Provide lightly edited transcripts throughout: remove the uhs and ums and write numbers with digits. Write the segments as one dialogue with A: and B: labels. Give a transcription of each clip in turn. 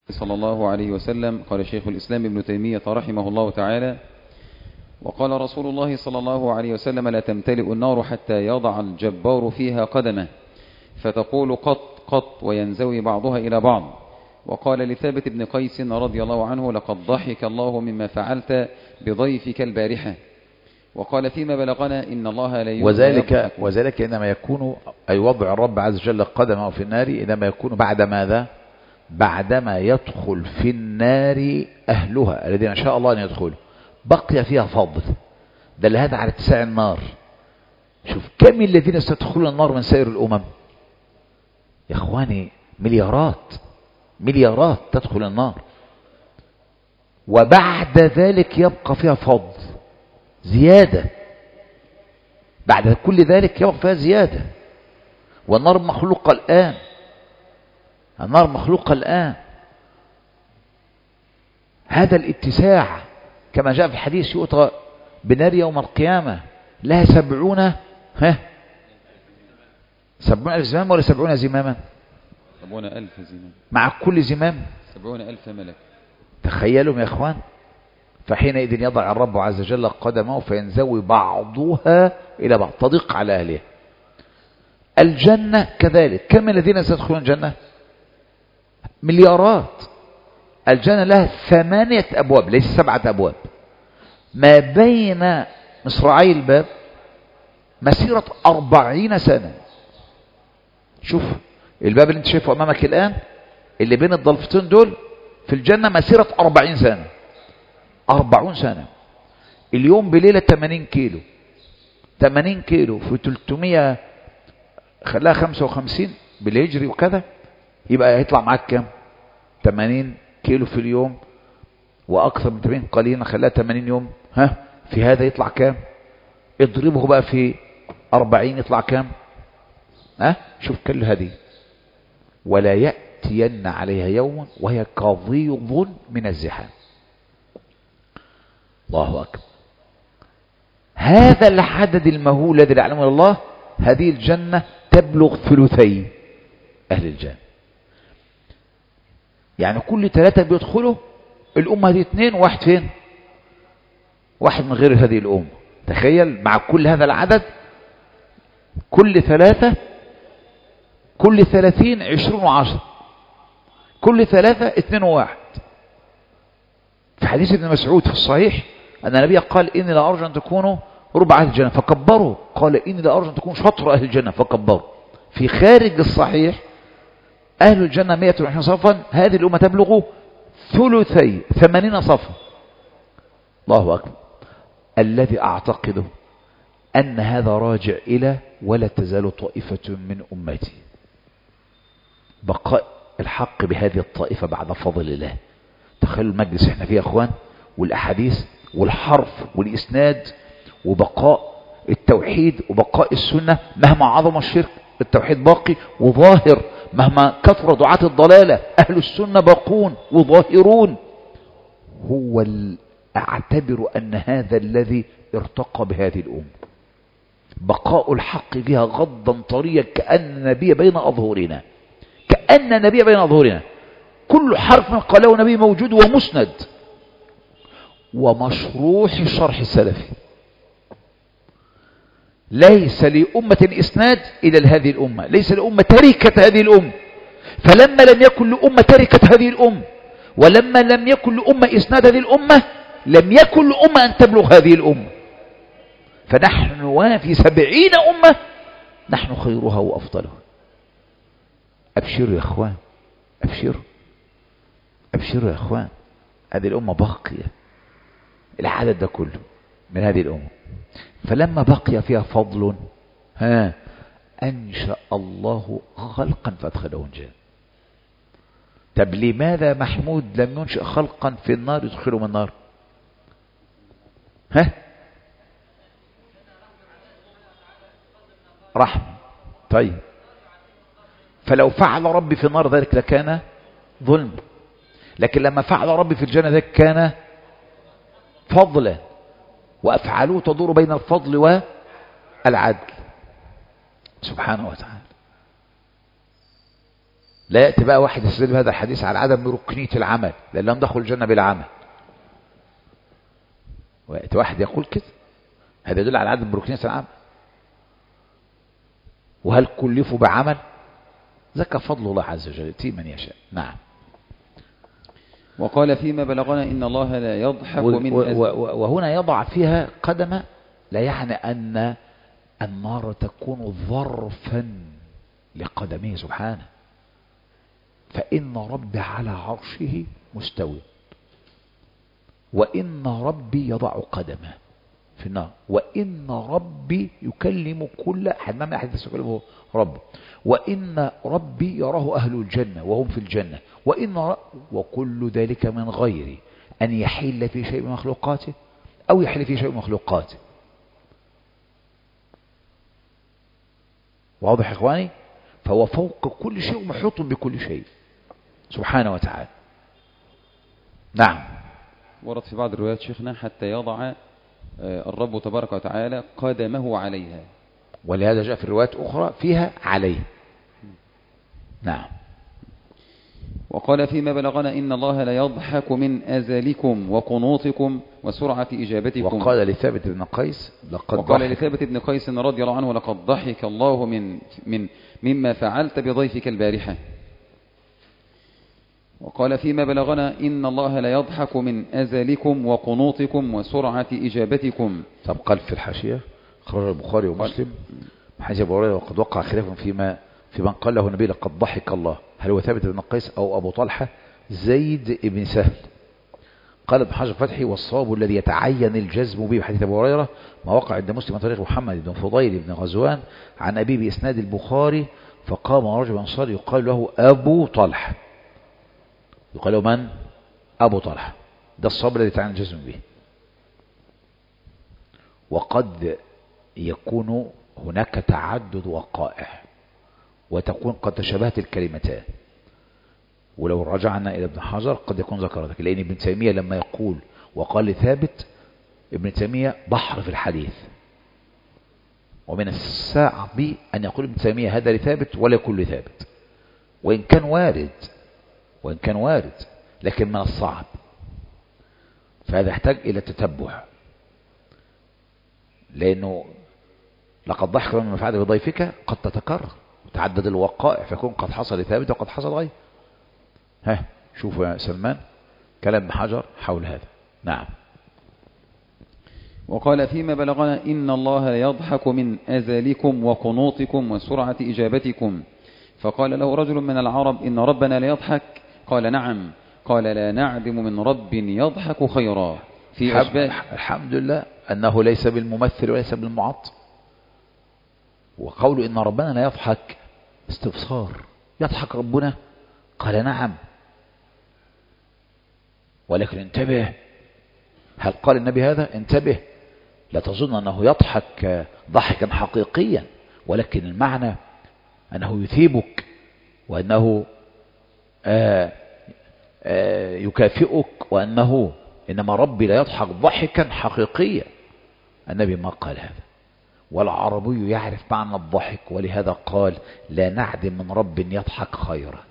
A: صلى الله عليه وسلم. قال شيخ الإسلام ابن تيمية رحمه الله تعالى: وقال رسول الله صلى الله عليه وسلم: لا تمتلئ النار حتى يضع الجبار فيها قدمه فتقول قط قط وينزوي بعضها إلى بعض. وقال لثابت بن قيس رضي الله عنه: لقد ضحك الله مما فعلت بضيفك البارحة. وقال فيما بلغنا: إن الله لا
B: وذلك إنما يكون أي وضع الرب عز وجل قدمه في النار إنما يكون بعد ماذا؟ بعدما يدخل في النار أهلها الذين شاء الله أن يدخلوا، بقي فيها فضل. دل هذا على اتساع النار. شوف كم الذين سيدخلون النار من سائر الأمم يا إخواني، مليارات تدخل النار، وبعد ذلك يبقى فيها فضل زيادة. بعد كل ذلك يبقى فيها زيادة. والنار مخلوقة الآن، النار مخلوقة الآن. هذا الاتساع كما جاء في الحديث: يؤتى بنار يوم القيامة لها 70 ألف زمام ولا 70 زماما؟
A: 70,000 زمام،
B: مع كل زمام
A: 70,000 ملك.
B: تخيلوا يا إخوان. فحينئذ يضع الرب عز وجل قدمه فينزوي بعضها إلى بعض، تضيق على أهلها. الجنة كذلك، كم الذين سيدخلون الجنة؟ مليارات. الجنة لها 8 أبواب ليس 7 أبواب. ما بين مصراعي الباب مسيرة 40 سنة. شوف الباب اللي انت شايفه أمامك الآن اللي بين الضلفتين دول في الجنة مسيرة 40 سنة. 40 سنة. اليوم بليلة 80 كيلو. 80 كيلو في 300 خلاها 55 بالهجري وكذا، يبقى هيطلع معاك كام؟ 80 كيلو في اليوم وأكثر من 80 قليلا، خلاها 80 يوم. في هذا يطلع كام؟ اضربه بقى في 40 يطلع كام؟ شوف كل هذه. ولا يأتين عليها يوم وهي كظيظ من الزحام. الله أكبر. هذا العدد المهول الذي يعلمه الله. هذه الجنة تبلغ ثلثي أهل الجنة، يعني كل 3 بيدخلوا الأمة هذه 2 وواحد فين؟ واحد من غير هذه الأمة. تخيل مع كل هذا العدد، كل 3 كل 30 20 و10، كل 3 2 و1. في حديث ابن مسعود في الصحيح أن النبي قال: إني لأرجو أن تكونوا ربع أهل الجنة فكبروا. قال: إني لأرجو أن تكونوا شطر أهل الجنة فكبروا. في خارج الصحيح أهل الجنة 120 صفا، هذه الأمة تبلغ ثلثي 80 صفا. الله أكبر. الذي أعتقده أن هذا راجع إلى ولا تزال طائفة من أمتي، بقاء الحق بهذه الطائفة بعد فضل الله. تخيلوا المجلس احنا فيه يا اخوان، والأحاديث والحرف والإسناد وبقاء التوحيد وبقاء السنة. مهما عظم الشرك التوحيد باقي وظاهر، مهما كثر دعاة الضلالة أهل السنة باقون وظاهرون. هو أعتبر أن هذا الذي ارتقى بهذه الأمة، بقاء الحق فيها غضا طريا كأن النبي بين أظهرنا، كأن النبي بين أظهرنا. كل حرف من قاله نبي موجود ومسند ومشروح الشرح السلفي. ليس لأمة إسناد إلى هذه الأمة، ليس لأمة تركة هذه الأمة. فلما لم يكن لأمة تركة هذه الأمة، ولما لم يكن لأمة إسناد هذه الأمة، لم يكن لأمة أن تبلغ هذه الأمة. فنحن وفي 70 أمة نحن خيرها وأفضلها. أبشروا يا أخوان، أبشروا أبشروا يا أخوان. هذه الأمة باقية، العدد ده كله من هذه الأمة. فلما بقي فيها فضل أنشأ الله خلقا فأدخله الجنة. طب لماذا محمود لم ينشأ خلقا في النار يدخله من النار؟ رحمة. طيب فلو فعل ربي في النار ذلك لكان ظلم، لكن لما فعل ربي في الجنة ذلك كان فضلا. وأفعاله تدور بين الفضل والعدل سبحانه وتعالى. لا يأتي بقى واحد يستدل بهذا الحديث على عدم ركنية العمل لأن لم دخل الجنة بالعمل، ويأتي واحد يقول كده، هذا يدل على عدم ركنية العمل. وهل كلفوا بعمل؟ ذاك فضل الله عز وجل يؤتيه من يشاء. نعم.
A: وقال فيما بلغنا إن الله لا يضحك من
B: وهنا يضع فيها قدم، لا يعني أن النار تكون ظرفا لقدمه سبحانه، فإن ربي على عرشه مستوي، وإن ربي يضع قدمه في النار، وإن ربي يكلم كل أحد، ما من أحد يكلمه رب، وإن ربي يراه أهل الجنة وهم في الجنة، وكل ذلك من غير أن يحل في شيء من مخلوقاته أو يحل في شيء من مخلوقاته. واضح يا إخواني؟ فهو فوق كل شيء ومحيط بكل شيء سبحانه وتعالى. نعم.
A: ورد في بعض الروايات شيخنا حتى يضع الرب تبارك وتعالى قدمه عليها،
B: ولهذا جاء في الروايات أخرى فيها عليه. نعم.
A: وقال فيما بلغنا إن الله لا يضحك من أزلكم وقنوطكم وسرعة إجابتكم.
B: وقال لثابت بن قيس
A: لثابت بن قيس رضي الله عنه لقد ضحك الله مما فعلت بضيفك البارحة. وقال فيما بلغنا إن الله لا يضحك من أزلكم وقنوطكم وسرعة إجابتكم.
B: طب قال في الحاشية خرج البخاري ومسلم حديث أبي هريرة وقد وقع خلاف في من قال له النبي لقد ضحك الله، هل هو ثابت بن قيس أو أبو طلحة زيد بن سهل؟ قال ابن حجر فتحي والصواب الذي يتعين الجزم به بحديث أبي هريرة ما وقع عند مسلم من طريق محمد بن فضيل بن غزوان عن أبيه بإسناد البخاري، فقام رجل أنصاري يقال له أبو طلحة، يقال له من؟ أبو طلحة. ده الصواب الذي يتعين الجزم به. وقد يكون هناك تعدد وقائع وتكون قد تشابهت الكلمتان، ولو رجعنا إلى ابن حجر قد يكون ذكر ذلك، لأن ابن تيمية لما يقول وقال لثابت، ابن تيمية بحر في الحديث، ومن الصعب أن يقول ابن تيمية هذا لثابت ولا يكون لثابت، وإن كان وارد لكن من الصعب، فهذا يحتاج إلى تتبع، لأنه لقد ضحك من فعل بضيفك قد تتكرر وتعدد الوقائع، فيكون قد حصل لثابت وقد حصل غير. شوفوا يا سلمان كلام ابن حجر حول هذا. نعم.
A: وقال فيما بلغنا إن الله لا يضحك من أزلكم وقنوطكم وسرعة إجابتكم، فقال له رجل من العرب إن ربنا لا يضحك، قال نعم، قال لا نعدم من رب يضحك خيرا في أشباه.
B: الحمد لله أنه ليس بالممثل وليس بالمعطل. وقول إن ربنا لا يضحك استفسار، يضحك ربنا؟ قال نعم، ولكن انتبه، هل قال النبي هذا؟ انتبه، لا تظن أنه يضحك ضحكا حقيقيا، ولكن المعنى أنه يثيبك وأنه يكافئك، وأنه إنما ربي لا يضحك ضحكا حقيقيا. النبي ما قال هذا، والعربي يعرف معنى الضحك، ولهذا قال لا نعدم من رب يضحك خيرا.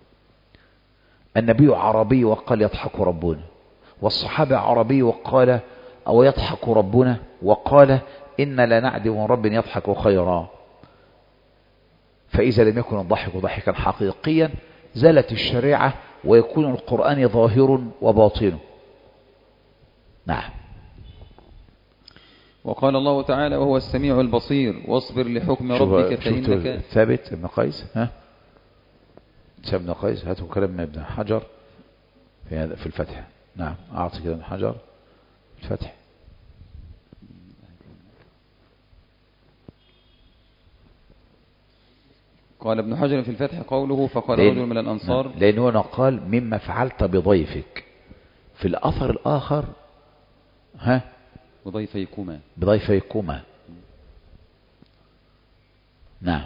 B: النبي عربي وقال يضحك ربنا، والصحابة عربي وقال أو يضحك ربنا وقال إن لا نعدم من رب يضحك خيرا. فإذا لم يكن الضحك ضحكا حقيقيا زالت الشريعة ويكون القرآن ظاهر وباطن. نعم.
A: وقال الله تعالى وهو السميع البصير واصبر لحكم ربك فإنك.
B: ثابت ابن قيس، ابن قيس، هاتوا كلام من ابن حجر في الفتح. نعم، أعطي كلام ابن حجر الفتح.
A: قال ابن حجر في الفتح قوله فقال رجل من الأنصار،
B: لأنه هنا قال مما فعلت بضيفك. في الأثر الآخر بضيفيكما. نعم.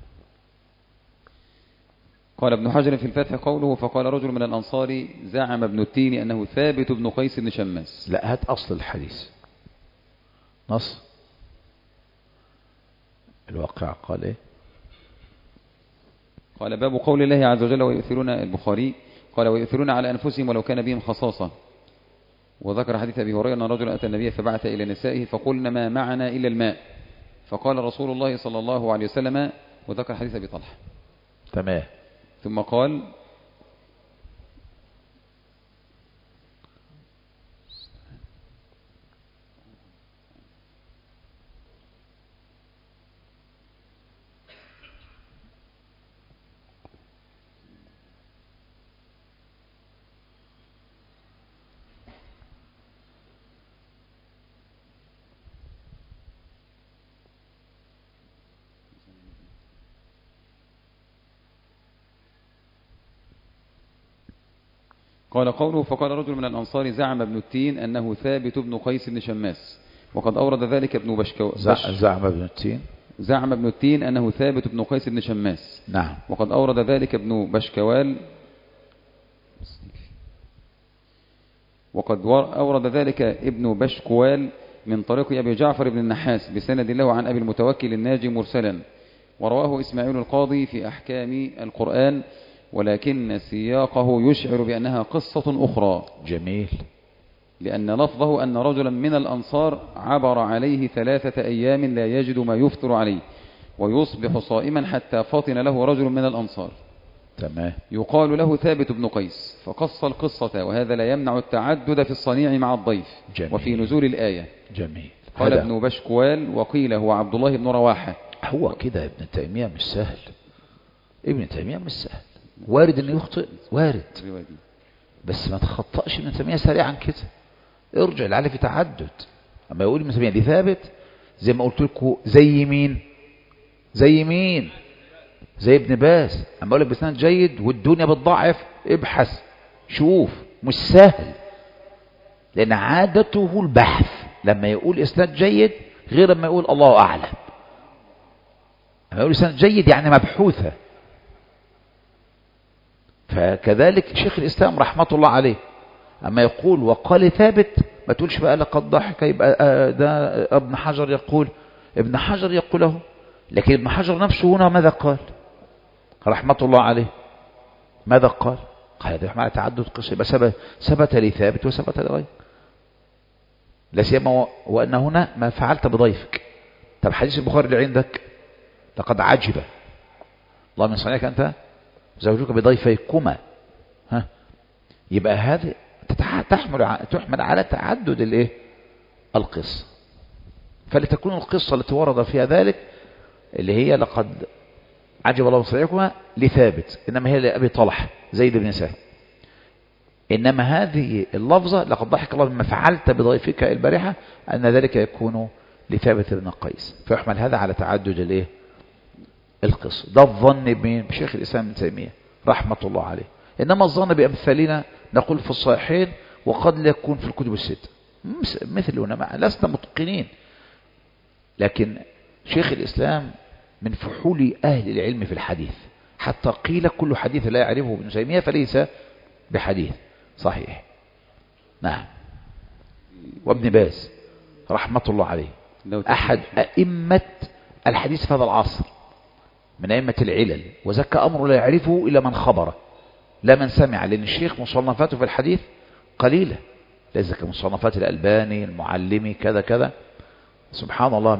A: قال ابن حجر في الفتح قوله فقال رجل من الأنصار زعم ابن التين أنه ثابت بن قيس بن شماس.
B: لا، هات أصل الحديث نص الواقع. قال إيه؟
A: قال باب قول الله عز وجل ويؤثرون البخاري قال ويؤثرون على أنفسهم ولو كان بهم خصاصة. وذكر حديث أبي هريرة أن رجلا أتى النبي فبعث إلى نسائه فقلنا ما معنا إلا الماء فقال رسول الله صلى الله عليه وسلم. وذكر حديث أبي طلحة.
B: تمام.
A: ثم قال قوله فقال رجل من الأنصار زعم ابن التين أنه ثابت بن قيس بن شماس وقد أورد ذلك ابن زعم ابن التين أنه ثابت بن قيس بن شماس.
B: نعم.
A: وقد أورد ذلك ابن بشكوال من طريق أبي جعفر بن النحاس بسند له عن أبي المتوكل الناجي مرسلا. ورواه إسماعيل القاضي في أحكام القرآن ولكن سياقه يشعر بأنها قصة أخرى.
B: جميل.
A: لأن لفظه أن رجلا من الأنصار عبر عليه 3 أيام لا يجد ما يفطر عليه ويصبح صائما حتى فطن له رجل من الأنصار.
B: تمام.
A: يقال له ثابت بن قيس فقص القصة وهذا لا يمنع التعدد في الصنيع مع الضيف.
B: جميل.
A: وفي نزول الآية.
B: جميل.
A: قال ابن بشكوال وقيل هو عبد الله بن رواحة.
B: هو كده ابن تيمية مش سهل. وارد انه يخطئ، وارد، بس ما تخطأش ابن تيمية سريعا كده. ارجع لعلي في تعدد. اما يقول ابن تيمية دي ثابت زي ما قلت لكم زي مين؟ زي ابن باز. اما اقول لك بسند جيد والدنيا بتضعف ابحث شوف، مش سهل، لان عادته البحث. لما يقول اسناد جيد غير لما يقول الله اعلم. لما يقول اسناد جيد يعني مبحوثة. فكذلك شيخ الإسلام رحمة الله عليه أما يقول وقال ثابت ما تقولش بقى لقد ضحك يبقى ده ابن حجر يقول. ابن حجر يقوله، لكن ابن حجر نفسه هنا ماذا قال رحمة الله عليه؟ ماذا قال؟ قال هذا يحمل على تعدد قصة، يبقى ثبت لي ثابت وثبت لغير، لا سيما وأن هنا ما فعلت بضيفك. طب حديث البخاري اللي عندك لقد عجب الله من صنعك أنت زوجك بضيفيكما، يبقى هذه تحمل على تعدد القصة. فلتكون القصة التي ورد فيها ذلك اللي هي لقد عجب الله من صنعكما لثابت، إنما هي لأبي طلحة زيد بن سهل. إنما هذه اللفظة لقد ضحك الله مما فعلت بضيفك البارحة أن ذلك يكون لثابت بن قيس، فيحمل هذا على تعدد القصة. ده الظن بشيخ الإسلام ابن تيمية رحمة الله عليه. إنما الظن بأمثالنا نقول في الصحيحين وقد لا يكون في الكتب الستة مثلنا، لسنا متقنين، لكن شيخ الإسلام من فحول أهل العلم في الحديث، حتى قيل كل حديث لا يعرفه ابن تيمية فليس بحديث صحيح. نعم. وابن باز رحمة الله عليه أحد أئمة الحديث في هذا العصر، من أئمة العلل، وزكى أمر لا يعرفه إلا من خبره لا من سمع، لأن الشيخ مصنفاته في الحديث قليلة، ليس كمصنفات الألباني المعلمي كذا كذا. سبحان الله.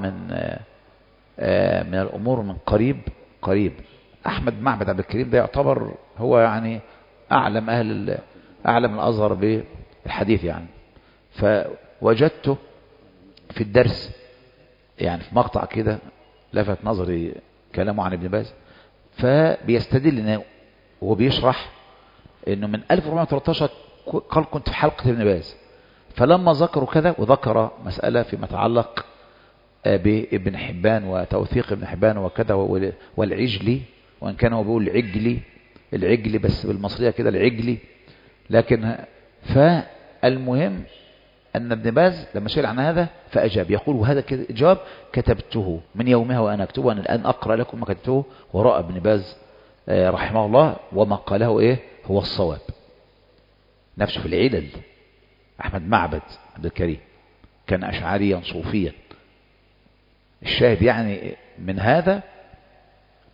B: من الأمور من قريب أحمد معبد عبد الكريم ده يعتبر هو يعني أعلم أعلم الأزهر بالحديث يعني. فوجدته في الدرس يعني في مقطع كده لفت نظري كلامه عن ابن باز، فبيستدل انه وهو بيشرح انه من 1413 قال كنت في حلقة ابن باز، فلما ذكروا كذا وذكر مسألة فيما يتعلق بابن حبان وتوثيق ابن حبان وكذا والعجلي، وان كان هو بيقول العجلي بس بالمصرية كده العجلي، لكن فالمهم أن ابن باز لما سئل عن هذا فأجاب يقول وهذا جواب كتبته من يومها وأنا أكتبه، أنا الآن أقرأ لكم ما كتبته وراء ابن باز رحمه الله، وما قاله هو الصواب. نفسه في العلل أحمد معبد عبد الكريم كان أشعريا صوفيا. الشاهد يعني من هذا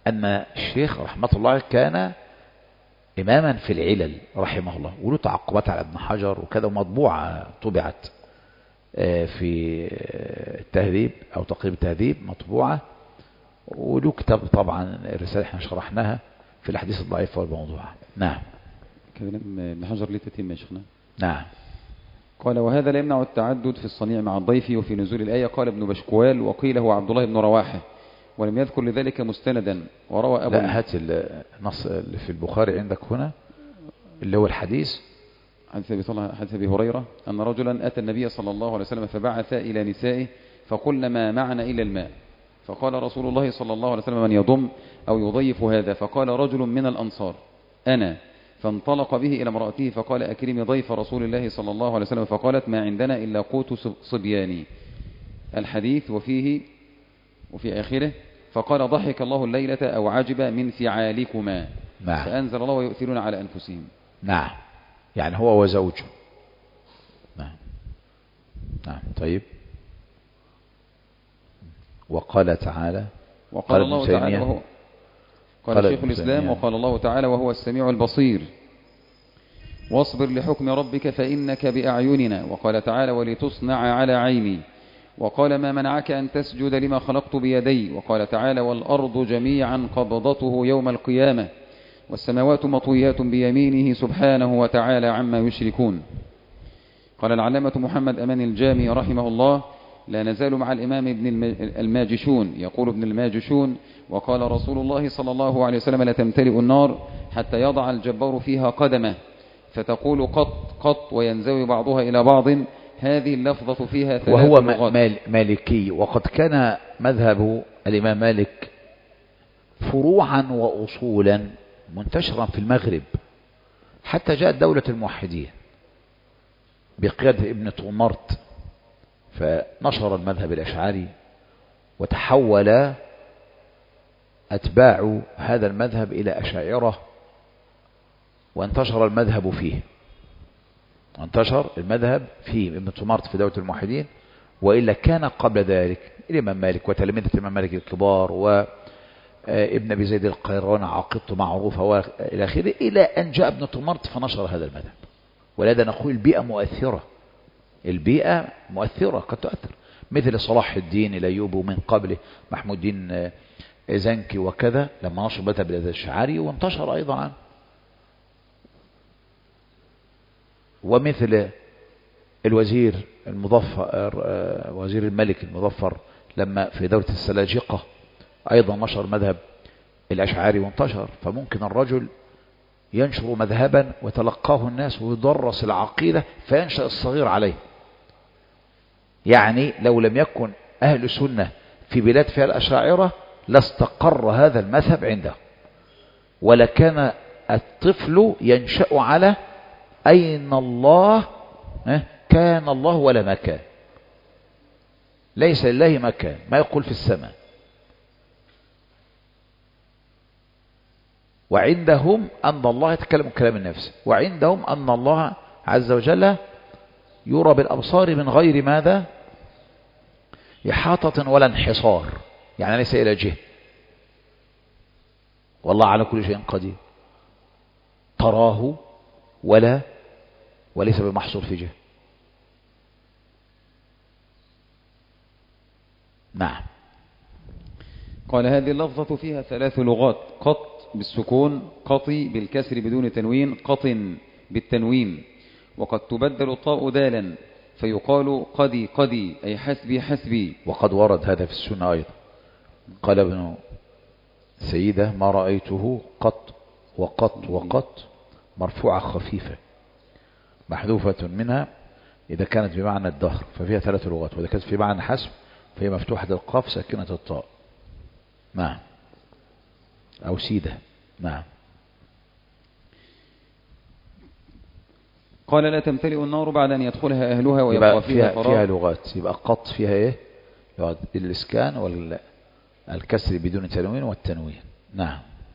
B: أن الشيخ رحمة الله كان إماما في العلل رحمه الله، وله تعقبات على ابن حجر وكذا، ومطبوعة طبعت في التهذيب أو تقريب التهذيب مطبوعة، وله كتاب طبعا الرسالة احنا شرحناها في الحديث الضعيف والموضوع. نعم.
A: كلام ابن حجر ليه تتم يا شيخنا؟
B: نعم.
A: قال وهذا لا يمنع التعدد في الصنيع مع الضيف وفي نزول الآية. قال ابن بشكوال وقيل هو عبد الله بن رواحة، ولم يذكر لذلك مستندا. وروى أبو
B: لا، هات النص اللي في البخاري عندك هنا اللي هو الحديث.
A: حديث أبي هريرة أن رجلا أتى النبي صلى الله عليه وسلم فبعث إلى نسائه فقلنا ما معنا إلا الماء، فقال رسول الله صلى الله عليه وسلم من يضم أو يضيف هذا؟ فقال رجل من الأنصار أنا، فانطلق به إلى امرأته فقال أكرمي ضيف رسول الله صلى الله عليه وسلم، فقالت ما عندنا إلا قوت صبياني. الحديث وفي آخره فقال ضحك الله الليلة أو عجب من فعالكما.
B: نعم.
A: فأنزل الله ويؤثرون على أنفسهم.
B: نعم، يعني هو وزوجه. نعم. نعم. طيب. وقال تعالى،
A: وقال الله تعالى وهو قال شيخ الإسلام وقال الله تعالى وهو السميع البصير واصبر لحكم ربك فإنك بأعيننا. وقال تعالى ولتصنع على عيني. وقال ما منعك أن تسجد لما خلقت بيدي. وقال تعالى والأرض جميعا قبضته يوم القيامة والسماوات مطويات بيمينه سبحانه وتعالى عما يشركون. قال العلامة محمد أمان الجامي رحمه الله لا نزال مع الإمام ابن الماجشون. يقول ابن الماجشون وقال رسول الله صلى الله عليه وسلم لا تمتلئ النار حتى يضع الجبار فيها قدمه فتقول قط قط وينزوي بعضها إلى بعض. هذه اللفظة فيها ثلاث
B: وهو
A: لغات.
B: مالكي، وقد كان مذهب الإمام مالك فروعا وأصولا منتشرا في المغرب حتى جاءت دولة الموحدين بقيادة ابن طومرت، فنشر المذهب الأشعري وتحول أتباع هذا المذهب إلى أشاعرة، وانتشر المذهب فيه. انتشر المذهب فيه ابن طومرت في دولة الموحدين، وإلا كان قبل ذلك الإمام مالك وتلاميذة الإمام مالك الكبار وابن أبي زيد القيرواني عقيدته معروفة وإلى آخره، إلى أن جاء ابن طومرت فنشر هذا المذهب. ولذا نقول البيئة مؤثرة، البيئة مؤثرة قد تؤثر، مثل صلاح الدين الأيوبي ومن قبله محمود الدين زنكي وكذا لما نشر مذهب الأشعري وانتشر أيضا عنه. ومثل الوزير المظفر وزير الملك المظفر لما في دولة السلاجقة أيضا نشر مذهب الأشعري وانتشر. فممكن الرجل ينشر مذهبا وتلقاه الناس ويدرس العقيدة فينشأ الصغير عليه. يعني لو لم يكن أهل سنة في بلاد فيها الأشاعرة لاستقر هذا المذهب عنده، ولكان الطفل ينشأ على أين الله، كان الله ولا مكان، ليس لله مكان، ما يقول في السماء. وعندهم أن الله يتكلم كلام النفس، وعندهم أن الله عز وجل يرى بالأبصار من غير ماذا إحاطة ولا انحصار، يعني ليس إلى جهة، والله على كل شيء قدير، تراه وليس بمحصور في جهة. نعم.
A: قال هذه اللفظة فيها ثلاث لغات: قط بالسكون، قطي بالكسر بدون تنوين، قط بالتنوين. وقد تبدل الطاء دالا فيقال قدي قدي أي حسبي حسبي.
B: وقد ورد هذا في السنة أيضا. قال ابن سيدة ما رأيته قط وقط وقط مرفوعة خفيفة محذوفة منها إذا كانت بمعنى الدهر ففيها ثلاث لغات، وإذا كانت في معنى حسب فهي مفتوحة القاف ساكنة الطاء. نعم. أو سيدة. نعم.
A: قال لا تمتلئ النار بعد أن يدخلها أهلها ويبقى فيها فراغ.
B: فيها لغات، يبقى قط فيها إيه؟ الإسكان والكسر بدون تنوين والتنوين. نعم.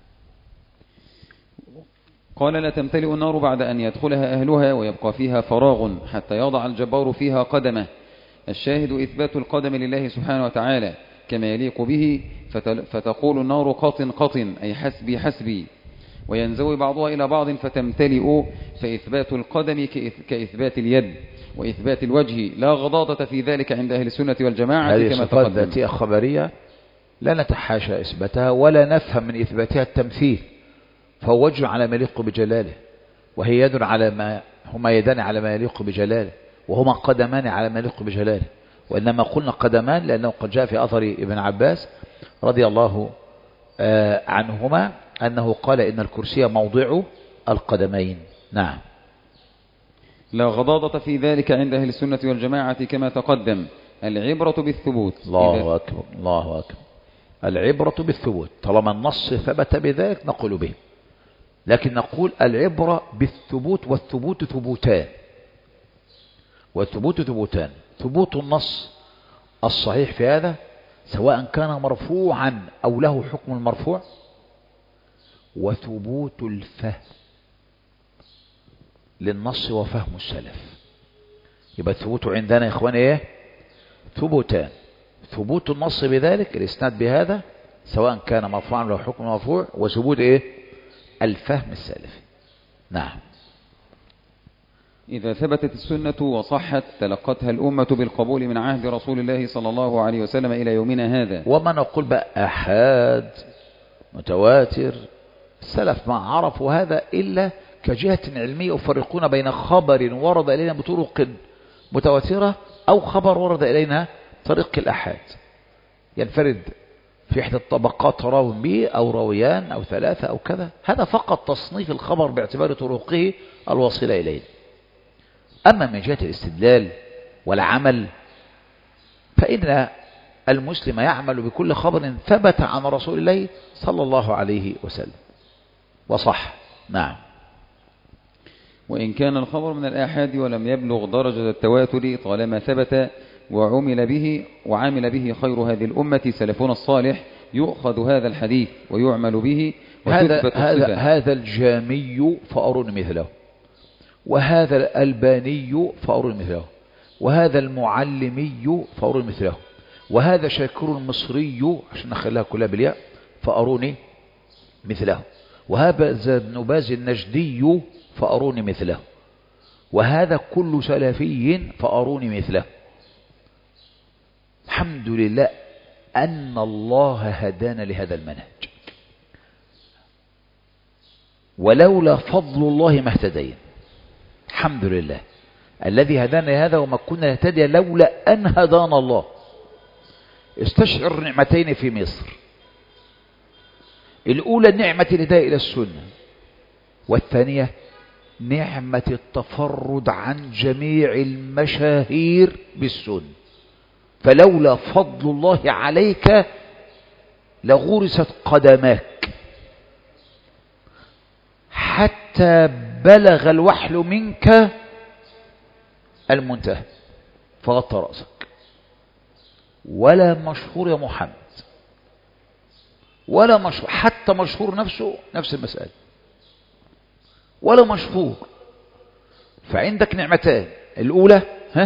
A: قال لا تمتلئ النار بعد أن يدخلها أهلها ويبقى فيها فراغ حتى يضع الجبار فيها قدمه. الشاهد إثبات القدم لله سبحانه وتعالى، كما يليق به فتقول النار قط قط أي حسبي حسبي، وينزوي بعضها إلى بعض فتمتلئ، فإثبات القدم كإثبات اليد وإثبات الوجه لا غضاضة في ذلك عند أهل السنة والجماعة
B: هذه
A: كما
B: صفات
A: تقدم.
B: ذاتية خبرية لا نتحاشى إثباتها ولا نفهم من إثباتها التمثيل، فهو وجه على ما يليق بجلاله، وهي يد على ما هما يدان على ما يليق بجلاله، وهما قدمان على ما يليق بجلاله. وإنما قلنا قدمان لأنه قد جاء في أثر ابن عباس رضي الله عنهما أنه قال إن الكرسي موضع القدمين. نعم.
A: لا غضاضة في ذلك عند أهل السنة والجماعة كما تقدم. العبرة بالثبوت.
B: الله أكبر الله أكبر. العبرة بالثبوت، طالما النص ثبت بذلك نقول به، لكن نقول العبرة بالثبوت، والثبوت ثبوتان، والثبوت ثبوتان. ثبوت النص الصحيح في هذا سواء كان مرفوعا أو له حكم المرفوع، وثبوت الفهم للنص وفهم السلف. يبقى الثبوت عندنا يا إخواني إيه؟ ثبوتان: ثبوت النص بذلك الإسناد بهذا سواء كان مرفوعا له حكم مرفوع، وثبوت إيه؟ الفهم السلفي. نعم.
A: إذا ثبتت السنة وصحت تلقتها الأمة بالقبول من عهد رسول الله صلى الله عليه وسلم إلى يومنا هذا.
B: وما نقول بقى أحاد متواتر، السلف ما عرفوا هذا إلا كجهة علمية يفرقون بين خبر ورد إلينا بطرق متواترة أو خبر ورد إلينا طريق الأحاد، ينفرد في إحدى الطبقات راو به أو راويان أو ثلاثة أو كذا. هذا فقط تصنيف الخبر باعتبار طرقه الواصلة إليه. أما من جهة الاستدلال والعمل فإن المسلم يعمل بكل خبر ثبت عن رسول الله صلى الله عليه وسلم وصح. نعم.
A: وإن كان الخبر من الآحاد ولم يبلغ درجة التواتر طالما ثبت وعمل به خير هذه الأمة سلفنا الصالح، يؤخذ هذا الحديث ويعمل به وتثبت الصفة.
B: هذا الجامي فأرون مثله، وهذا الألباني فأرون مثله، وهذا المعلمي فأرون مثله، وهذا شاكر المصري عشان نخليها كلها بالياء فأروني مثله، وهذا ابن باز النجدي فأروني مثله، وهذا كل سلفي فأروني مثله. الحمد لله أن الله هدانا لهذا المنهج، ولولا فضل الله ما اهتدينا. الحمد لله الذي هدانا لهذا، وما كنا نهتدي لولا أن هدانا الله. استشعر نعمتين في مصر: الأولى نعمة الهداية إلى السنة، والثانية نعمة التفرد عن جميع المشاهير بالسنة. فلولا فضل الله عليك لغرست قدماك حتى بلغ الوحل منك المنتهى فغطى رأسك. ولا مشهور يا محمد، ولا مشهور، حتى مشهور نفسه نفس المسألة، ولا مشهور. فعندك نعمتان: الأولى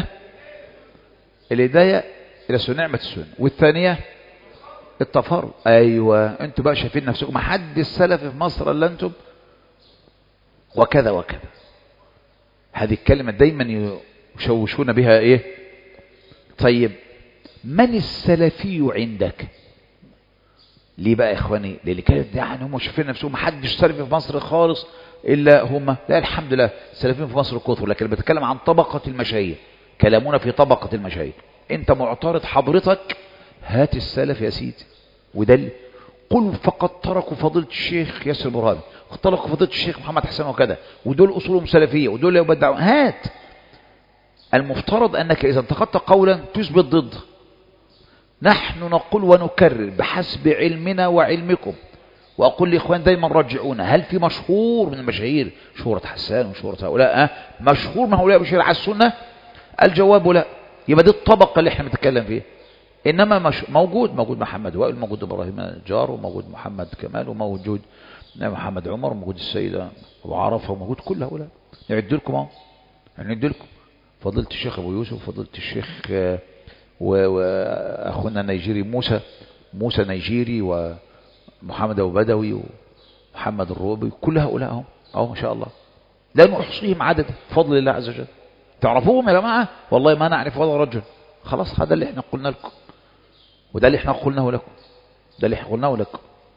B: الهداية إلى سنة، نعمة السنة، والثانية التفرد. أيوة، أنتم بقى شايفين نفسكم ما حد السلف في مصر إلا أنتم وكذا وكذا. هذه الكلمة دايما يشوشون بها إيه؟ طيب من السلفي عندك؟ ليه بقى يا إخواني؟ لأن كانت يعني هم شايفين نفسهم ما حدش سلفي في مصر خالص إلا هم. لا الحمد لله السلفيين في مصر كثر، لكن بتكلم عن طبقة المشايخ، كلامنا في طبقة المشايخ. أنت معترض حضرتك، هات السلف يا سيدي ودل. قل فقد تركوا فضيلة الشيخ ياسر برهامي، تركوا فضيلة الشيخ محمد حسن وكذا، ودول أصولهم سلفية، ودول يبدعون. هات. المفترض أنك إذا انتقدت قولا تثبت ضده. نحن نقول ونكرر بحسب علمنا وعلمكم، وأقول لإخوان دايما رجعونا: هل في مشهور من المشاهير شهرة حسان وشهرة هؤلاء مشهور من هؤلاء بشير على السنة؟ الجواب لا. يبقى دي الطبقة اللي احنا بنتكلم فيها. إنما موجود محمد وائل، موجود إبراهيم النجار، وموجود محمد كمال، وموجود محمد عمر، وموجود السيدة أبو عرفة، وموجود كل هؤلاء. نعد لكم أهو، نعد لكم فضيلة الشيخ أبو يوسف، وفضيلة الشيخ وأخونا النيجيري موسى نيجيري، ومحمد أبو بدوي، ومحمد الروبي، كل هؤلاء هم أهو ما شاء الله لا نحصيهم عددا بفضل الله عز وجل. تعرفوهم يا جماعة؟ والله ما نعرف ولا رجل. خلاص هذا اللي احنا قلنا لكم، وده اللي احنا قلناه لكم، ده اللي احنا قلناه لكم.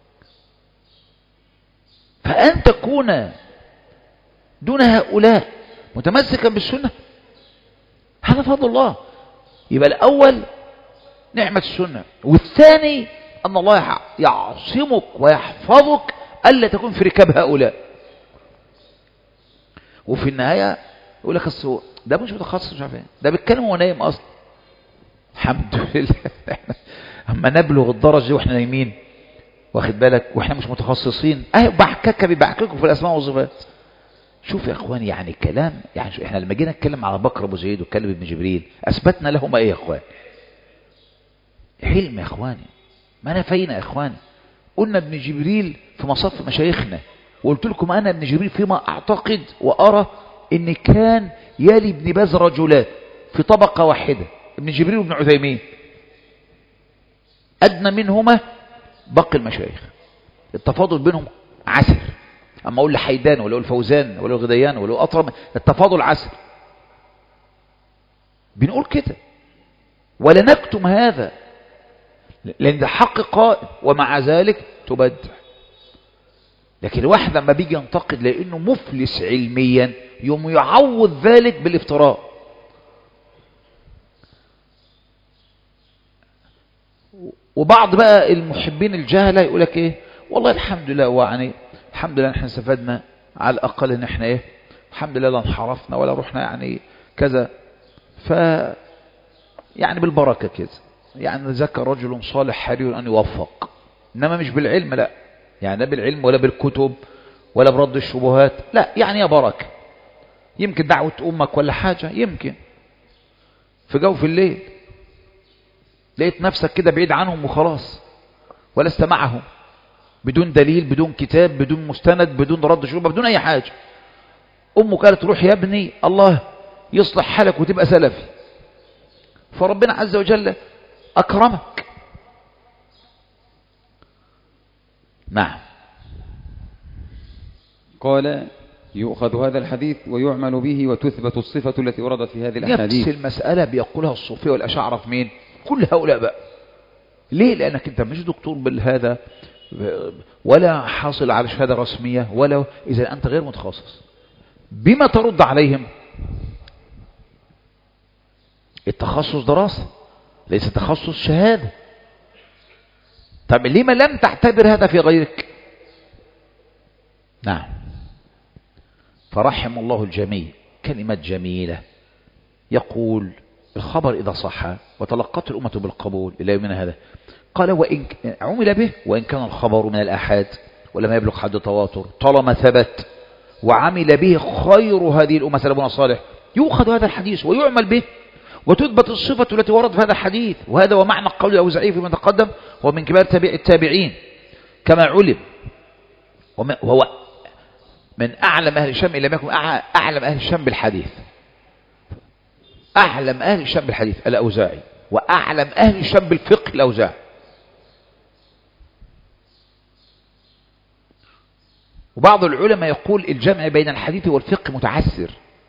B: فأن تكون دون هؤلاء متمسكا بالسنة هذا فضل الله. يبقى الأول نعمة السنة، والثاني أن الله يعصمك ويحفظك ألا تكون في ركاب هؤلاء. وفي النهاية يقول لك ده مش متخصص، مش عارف ايه، ده بيتكلم وهو نايم أصلا. الحمد لله احنا اما نبلغ الدرجة دي واحنا نايمين، واخد بالك، واحنا مش متخصصين، بحككوا في الأسماء والصفات. شوف يا اخواني، يعني كلام، يعني احنا لما جينا نتكلم على بكر ابو زيد وكلب ابن جبريل اثبتنا لهما ايه يا اخوان؟ علم يا اخواني، ما نفينا يا اخواني. قلنا ابن جبريل في مصف مشايخنا، وقلت لكم انا ابن جبريل فيما اعتقد وارى ان كان يلي ابن باز رجلان في طبقة واحدة، ابن جبريل وابن عثيمين، ادنى منهما باقي المشايخ، التفاضل بينهم عسر. اما اقول لحيدان ولا اقول فوزان ولا اقول غديان ولا اقول اطرم، التفاضل عسر. بنقول كده ولا نكتم هذا، لان ده حق قائم، ومع ذلك تبدع. لكن الواحد لما بيجي ينتقد لانه مفلس علميا يوم يعوض ذلك بالافتراء. وبعض بقى المحبين الجهله يقول لك ايه، والله الحمد لله، يعني الحمد لله احنا استفدنا على الاقل ان احنا ايه، الحمد لله لا انحرفنا ولا رحنا يعني كذا، ف يعني بالبركه كده، يعني ذكر رجل صالح حري ان يوفق، انما مش بالعلم، لا يعني لا بالعلم ولا بالكتب ولا برد الشبهات، لا يعني يا بركه، يمكن دعوه امك ولا حاجه، يمكن في جوف الليل لقيت نفسك كده بعيد عنهم وخلاص، ولست معهم، بدون دليل، بدون كتاب، بدون مستند، بدون رد شبهه، بدون اي حاجه. امك قالت روح يا ابني الله يصلح حالك وتبقى سلفي، فربنا عز وجل اكرمك. نعم.
A: قال يؤخذ هذا الحديث ويعمل به وتثبت الصفة التي وردت في هذه الأحاديث.
B: نفس المسألة بيقولها الصوفية والأشاعرة في مين؟ كل هؤلاء بقى. ليه؟ لأنك أنت مش دكتور بالهذا ولا حاصل على شهادة رسمية، ولا إذا أنت غير متخصص. بما ترد عليهم؟ التخصص دراسة ليس تخصص شهادة. طب لما لم تعتبر هذا في غيرك؟ نعم. فرحم الله الجميع، كلمة جميلة، يقول الخبر إذا صح وتلقت الأمة بالقبول إلى يومنا هذا، قال وإن عمل به وإن كان الخبر من الآحاد ولم يبلغ حد تواتر، طالما ثبت وعمل به خير هذه الأمة سلفنا الصالح، يؤخذ هذا الحديث ويعمل به وتثبت الصفة التي ورد في هذا الحديث. وهذا ومعنى قول الأوزاعي فيما تقدم، هو من كبار التابعين كما علم، وهو من أعلم أهل الشام، إن لم يكن أعلم أهل الشام بالحديث. أعلم أهل الشام بالحديث الأوزاعي، وأعلم أهل الشام بالفقه الأوزاعي. وبعض العلماء يقول الجمع بين الحديث والفقه متعسر،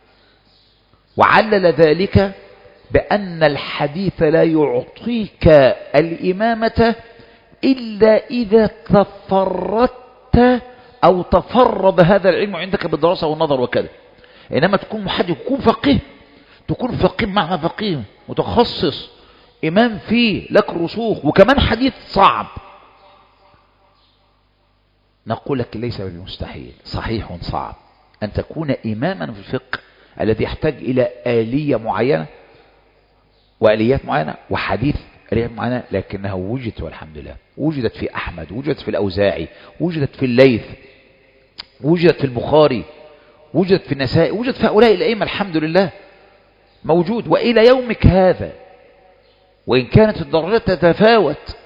B: وعلل ذلك بأن الحديث لا يعطيك الإمامة إلا إذا تفردت أو تفرد هذا العلم عندك بالدراسة والنظر وكذا. إنما تكون محدث، تكون فقيه بمعنى فقيه متخصص، إمام فيه لك رسوخ، وكمان حديث صعب، نقول لك ليس بالمستحيل، صحيح صعب أن تكون إماما في الفقه الذي يحتاج إلى آلية معينة وآليات معينة وحديث آليات معينة، لكنها وجدت والحمد لله. وجدت في أحمد، وجدت في الأوزاعي، وجدت في الليث، وجدت في البخاري، وجدت في النسائي، وجدت في هؤلاء الأئمة الحمد لله موجود. وإلى يومك هذا وإن كانت الدرجات تتفاوت،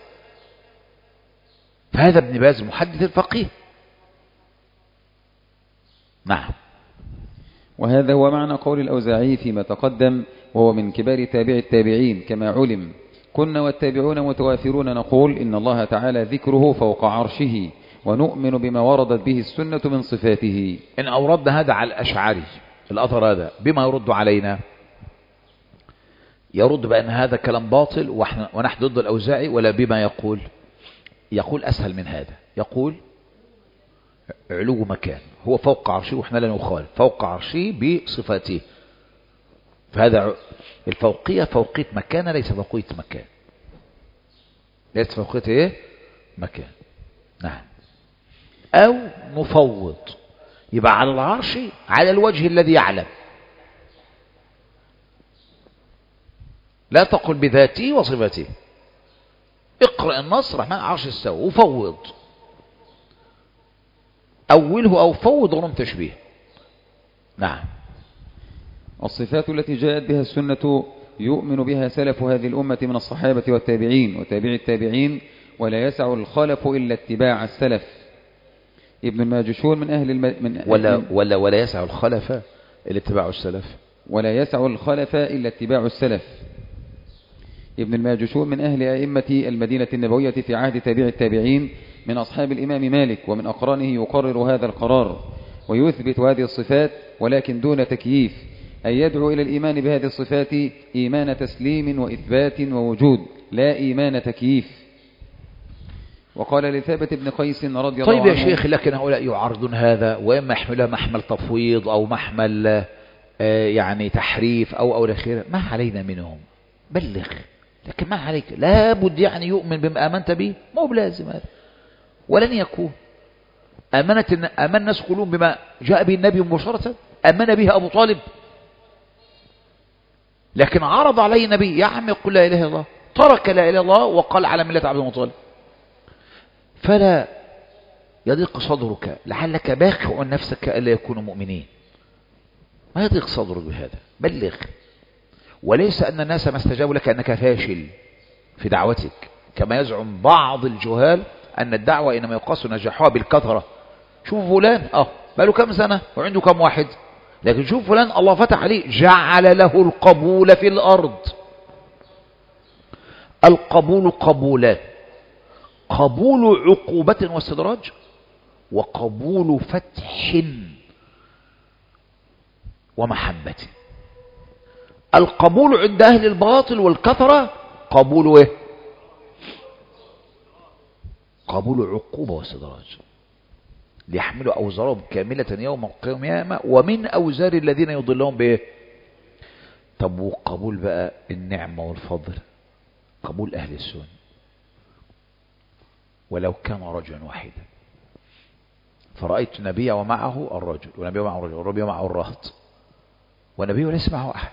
B: فهذا ابن باز محدث الفقيه. نعم.
A: وهذا هو معنى قول الأوزاعي فيما تقدم، وهو من كبار تابع التابعين كما علم: كنا والتابعون متوافرون نقول إن الله تعالى ذكره فوق عرشه، ونؤمن بما وردت به السنة من صفاته.
B: إن أوردنا هذا على الأشعري الأثر هذا بما يرد علينا، يرد بأن هذا كلام باطل ونحن ضد الأوزاعي، ولا بما يقول أسهل من هذا، يقول علو مكان، هو فوق عرشه وإحنا لا نخالف، فوق عرشه بصفاته، فهذا الفوقية فوقية مكان، ليس فوقية مكان، ليس فوقية إيه؟ مكان. نعم. أو نفوض، يبقى على العرش على الوجه الذي يعلم، لا تقل بذاته وصفته، اقرأ النص رحمن عرش استوى وفوض، أوله أو فوض ورم تشبيه. نعم.
A: الصفات التي جاءت بها السنة يؤمن بها سلف هذه الأمة من الصحابة والتابعين وتابع التابعين، ولا يسع الخلف إلا اتباع السلف. ابن الماجشون من أهل
B: ولا يسع الخلف إلا اتباع السلف،
A: ولا يسع الخلف إلا اتباع السلف. ابن الماجشون من أهل أئمة المدينة النبوية في عهد تابع التابعين، من أصحاب الإمام مالك ومن أقرانه، يقرر هذا القرار ويثبت هذه الصفات، ولكن دون تكييف، أي يدعو إلى الإيمان بهذه الصفات إيمان تسليم وإثبات ووجود، لا إيمان تكييف. وقال لثابت بن قيس رضي الله عنه:
B: طيب يا شيخ، لكن هؤلاء يعارضون هذا، وإما يحملها محمل تفويض أو محمل يعني تحريف أو الأخير، ما علينا منهم، بلغ، لكن ما عليك، لابد يعني يؤمن بما آمنت به، ما هو بلازم هذا، ولن يكون. آمن الناس كلهم بما جاء به النبي مباشرة، آمن به أبو طالب، لكن عرض عليه النبي: يا عم قل لا إله إلا الله، ترك لا إله إلا الله وقال على ملة عبد المطلب. فلا يضيق صدرك، لعلك باخع نفسك ألا يكونوا مؤمنين، ما يضيق صدرك بهذا، بلغ. وليس أن الناس ما استجابوا لك أنك فاشل في دعوتك، كما يزعم بعض الجهال أن الدعوة إنما يقاس نجاحها بالكثرة. شوف فلان بقاله كم سنة وعنده كم واحد، لكن شوف فلان الله فتح عليه، جعل له القبول في الأرض. القبول قبولان: قبول عقوبة واستدراج، وقبول فتح ومحبة. القبول عند أهل الباطل والكثرة قبول إيه؟ قبول عقوبة واستدراج، ليحملوا أوزارهم كاملة يوم القيامة ومن أوزار الذين يضلون به. طب وقبول بقى النعمة والفضل، قبول أهل السنة، ولو كان رجلا واحدا. فرأيت النبي ومعه الرجل، ونبي معه الرجل، ونبي معه الرهط، ونبي ليس معه أحد.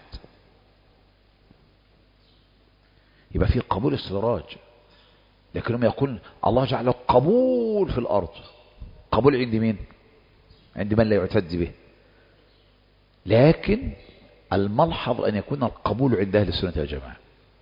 B: يبقى في قبول استدراج، لكنهم يقول الله جعل قبول في الأرض. قبول عند مين؟ عند من لا يعتد به. لكن الملحظ أن يكون القبول عند أهل السنة والجماعة.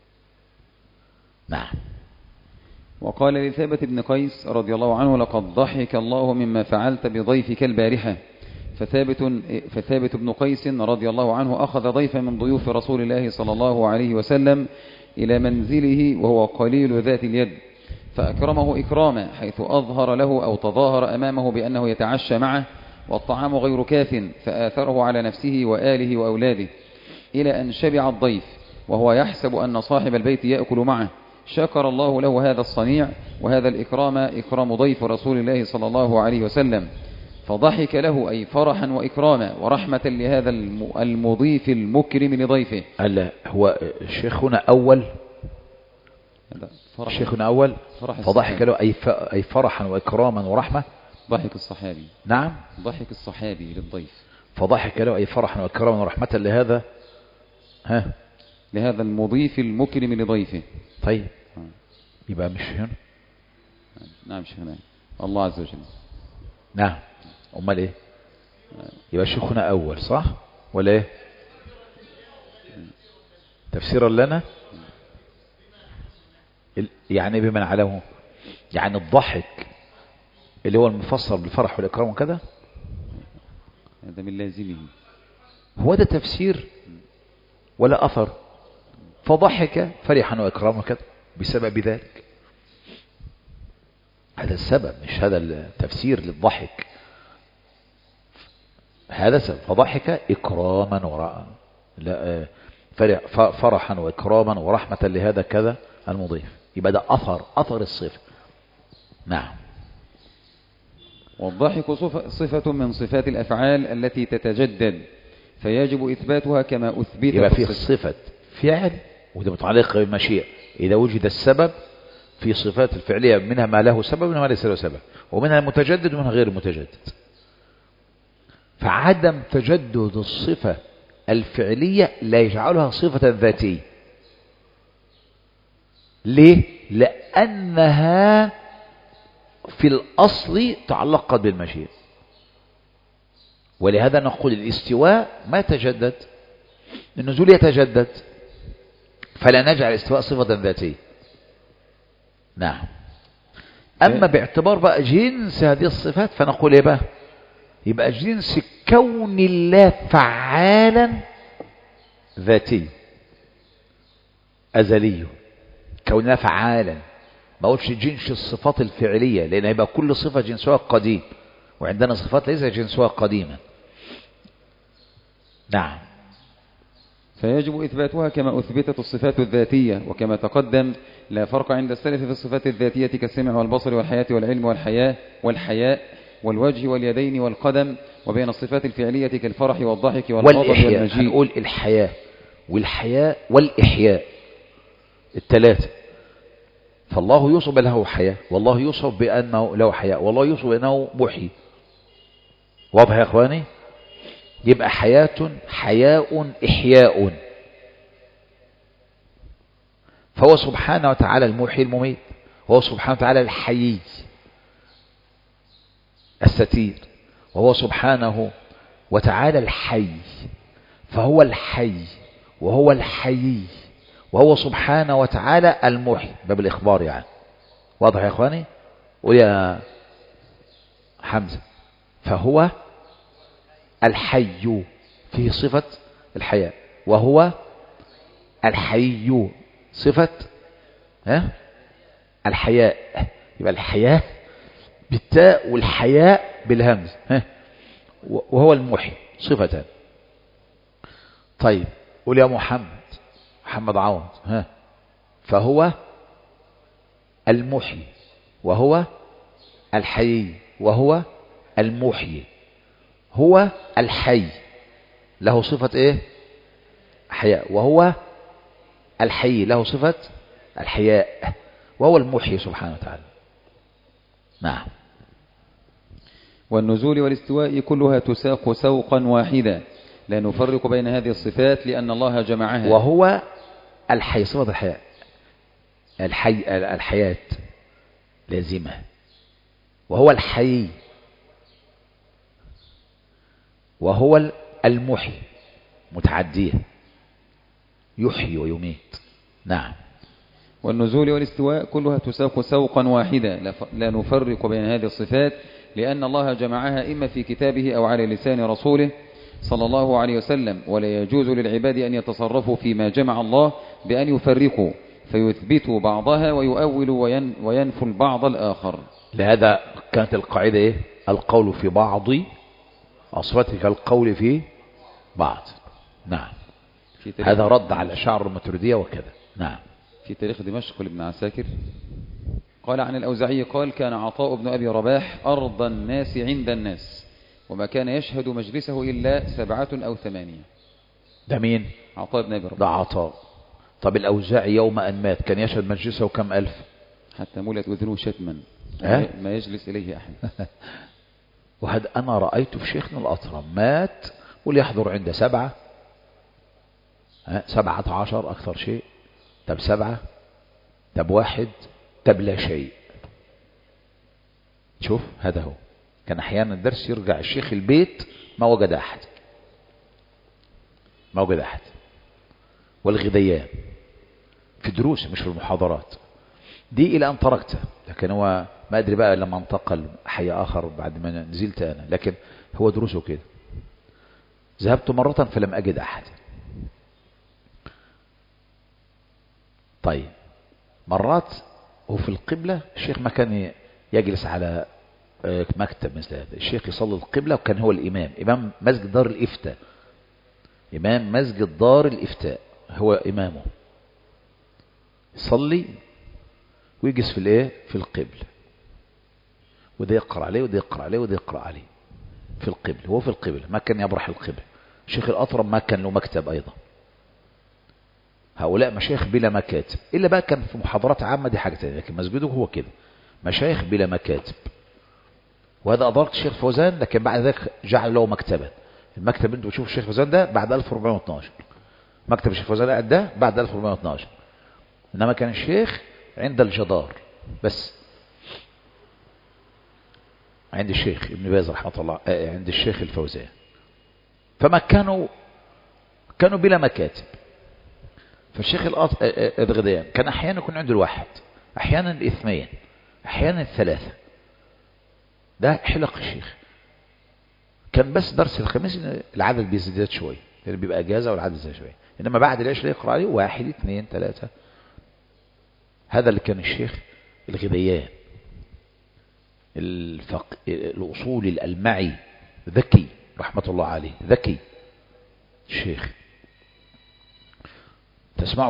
B: نعم.
A: وقال لثابت بن قيس رضي الله عنه: لقد ضحك الله مما فعلت بضيفك البارحة. فثابت بن قيس رضي الله عنه أخذ ضيفا من ضيوف رسول الله صلى الله عليه وسلم إلى منزله وهو قليل ذات اليد، فأكرمه إكراما، حيث أظهر له أو تظاهر أمامه بأنه يتعشى معه والطعام غير كاف، فآثره على نفسه وآله وأولاده، إلى أن شبع الضيف وهو يحسب أن صاحب البيت يأكل معه. شكر الله له هذا الصنيع وهذا الإكرام، إكرام ضيف رسول الله صلى الله عليه وسلم، فضحك له، أي فرحا وإكراما ورحمة لهذا المضيف المكرم لضيفه.
B: ألا هو شيخنا أول فضحك له أي فرحا وإكراما ورحمة.
A: ضحك الصحابي.
B: نعم.
A: ضحك الصحابي للضيف.
B: فضحك له أي فرحا وإكراما ورحمة لهذا
A: لهذا المضيف المكرم لضيفه.
B: طيب يبقى مش هنا.
A: نعم مش هنا، الله عز وجل.
B: نعم. أمال إيه؟ يبقى شيخنا أول صح ولا إيه؟ تفسيرا لنا يعني بمن علمه، يعني الضحك اللي هو المفسر بالفرح والإكرام وكذا،
A: هذا من لازمه.
B: هو ده تفسير ولا أثر؟ فضحك فرحا وإكراما كذا بسبب ذلك. هذا السبب، مش هذا التفسير للضحك. هذا سبب، فضحك إكراما ورأى، لا فرحا وإكراما ورحمة لهذا كذا المضيف. يبقى ده أثر الصفة. نعم.
A: والضحك صفة من صفات الأفعال التي تتجدد، فيجب إثباتها كما أثبتت.
B: يبقى في صفة فعل وده متعلق بالمشيئة. إذا وجد السبب في صفات الفعلية، منها ما له سبب ومنها ما ليس له سبب، ومنها المتجدد ومنها غير المتجدد. فعدم تجدد الصفة الفعلية لا يجعلها صفة ذاتية. ليه؟ لأنها في الأصل تعلقت بالمشيئة. ولهذا نقول الاستواء ما تجدد، النزول يتجدد، فلا نجعل الاستواء صفة ذاتية. نعم. أما باعتبار بقى جنس هذه الصفات فنقول ايه بقى؟ يبقى جنس كون الله فعالا ذاتي أزلي، كون الله فعالا. ما قلتش جنس الصفات الفعلية، لأن يبقى كل صفة جنسها قديم، وعندنا صفات ليس جنسها قديما. نعم.
A: فيجب إثباتها كما أثبتت الصفات الذاتية، وكما تقدم لا فرق عند السلف في الصفات الذاتية كالسمع والبصر والحياة والعلم والحياء والوجه واليدين والقدم، وبين الصفات الفعلية كالفرح والضحك والغضب والمجيء.
B: هنقول الحياة والإحياء الثلاثة. فالله يوصف له حياة، والله يوصف بأنه له حياة، والله يوصف بأنه محيي. واضح يا أخواني؟ يبقى حياة، حياء، إحياء. فهو سبحانه وتعالى المحيي المميت، وهو سبحانه وتعالى الحيي الستير، وهو سبحانه وتعالى الحي، فهو الحي وهو الحيي، وهو سبحانه وتعالى المحيي، باب الإخبار يعني. واضح يا إخواني؟ قول يا حمزة. فهو الحي فيه صفة الحياة، وهو الحي صفة الحياء. يبقى الحياة بالتاء والحياء بالهمز، وهو المحيي صفة. طيب قول يا محمد عوض. فهو المحيي وهو الحي وهو المحيي. هو الحي له صفة ايه؟ حياء، وهو الحي له صفة الحياء، وهو المحيي سبحانه وتعالى. نعم.
A: والنزول والاستواء كلها تساق سوقا واحدا، لا نفرق بين هذه الصفات لأن الله جمعها.
B: وهو الحي صفة الحياء، الحياة لازمة، وهو الحي وهو المحيي متعدية، يحيي ويميت. نعم.
A: والنزول والاستواء كلها تساق سوقا واحدا، لا نفرق بين هذه الصفات لأن الله جمعها إما في كتابه أو على لسان رسوله صلى الله عليه وسلم، ولا يجوز للعباد أن يتصرفوا فيما جمع الله بأن يفرقوا فيثبتوا بعضها ويؤولوا وينفوا البعض الآخر.
B: لهذا كانت القاعدة إيه؟ القول في بعض أصفته كالقول في بعض. نعم. هذا رد على الأشاعرة الماتريدية وكذا. نعم.
A: في تاريخ دمشق لابن عساكر قال عن الأوزاعي قال: كان عطاء بن أبي رباح أرضى الناس عند الناس، وما كان يشهد مجلسه إلا 7 أو 8.
B: ده مين؟
A: عطاء بن أبي رباح.
B: ده عطاء. طب الأوزاعي يوم أن مات كان يشهد مجلسه كم ألف؟
A: حتى ملت أذنه شتما ما يجلس إليه أحد.
B: وهذا أنا رأيت في شيخنا الأطرم مات وليحضر عند 7، 17 أكثر شيء. طب 7، طب 1، طب لا شيء. شوف هذا هو. كان أحيانا الدرس يرجع الشيخ البيت ما وجد أحد، ما وجد أحد. والغذيان في دروس مش في المحاضرات دي إلى أن تركته، لكن هو ما أدري بقى لما انتقل حي آخر بعد ما نزلت أنا، لكن هو دروسه كده. ذهبت مرة فلم أجد أحد. طيب مرات وفي القبلة الشيخ ما كان يجلس على مكتب مثل هذا، الشيخ يصلي القبلة وكان هو الإمام، إمام مسجد دار الإفتاء، إمام مسجد دار الإفتاء هو إمامه، يصلي ويجلس في الإيه في القبلة، وده يقرأ عليه وده يقرأ عليه وده يقرأ عليه في القبلة، هو في القبلة ما كان يبرح القبلة. الشيخ الأطرم ما كان له مكتب أيضا. هؤلاء مشايخ بلا مكاتب، إلا بقى كان في محاضرات عامة دي حاجة تانية، لكن مسجده هو كده مشايخ بلا مكاتب. وهذا أدركت الشيخ فوزان، لكن بعد ذلك جعل له مكتبا. المكتب اللي انتوا بتشوفوا الشيخ فوزان ده بعد 1412، مكتب الشيخ فوزان ده بعد 1412، إنما كان الشيخ عند الجدار بس، عند الشيخ ابن باز رحمة الله، عند الشيخ الفوزان. فما كانوا بلا مكاتب. فالشيخ الغديان كان أحيانا يكون عنده الواحد، أحيانا الاثنين، أحيانا الثلاثة. ده حلق الشيخ. كان بس درس الخميس العدد بيزيد شوي، لأن بيبقى أجازة والعدد زي شوي، إنما بعد العشاء يقرأ عليه 1 2 3. هذا اللي كان الشيخ الغديان الأصول الألمعي، ذكي رحمة الله عليه، ذكي الشيخ. تسمعه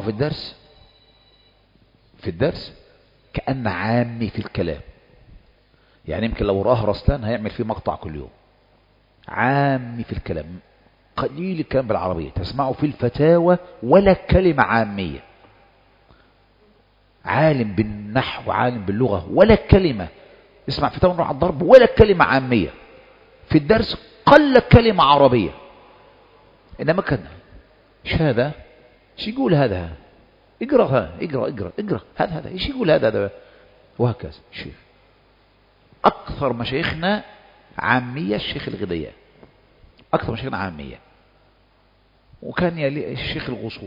B: في الدرس كأن عامي في الكلام، يعني يمكن لو راه رسلان هيعمل فيه مقطع كل يوم. عامي في الكلام، قليل الكلام بالعربية، تسمعه في الفتاوى ولا كلمة عامية. عالم بالنحو عالم باللغة ولا كلمة، اسمع فتاوى نوع الضرب ولا كلمة عامية. في الدرس قل كلمة عربية، إنما كان ايش هذا، ايش يقول هذا، اقرأ هذا ايش يقول هذا، وهكذا. الشيخ أكثر مشايخنا عامية، الشيخ الغديان أكثر مشايخنا عامية. وكان يلي الشيخ الغصون،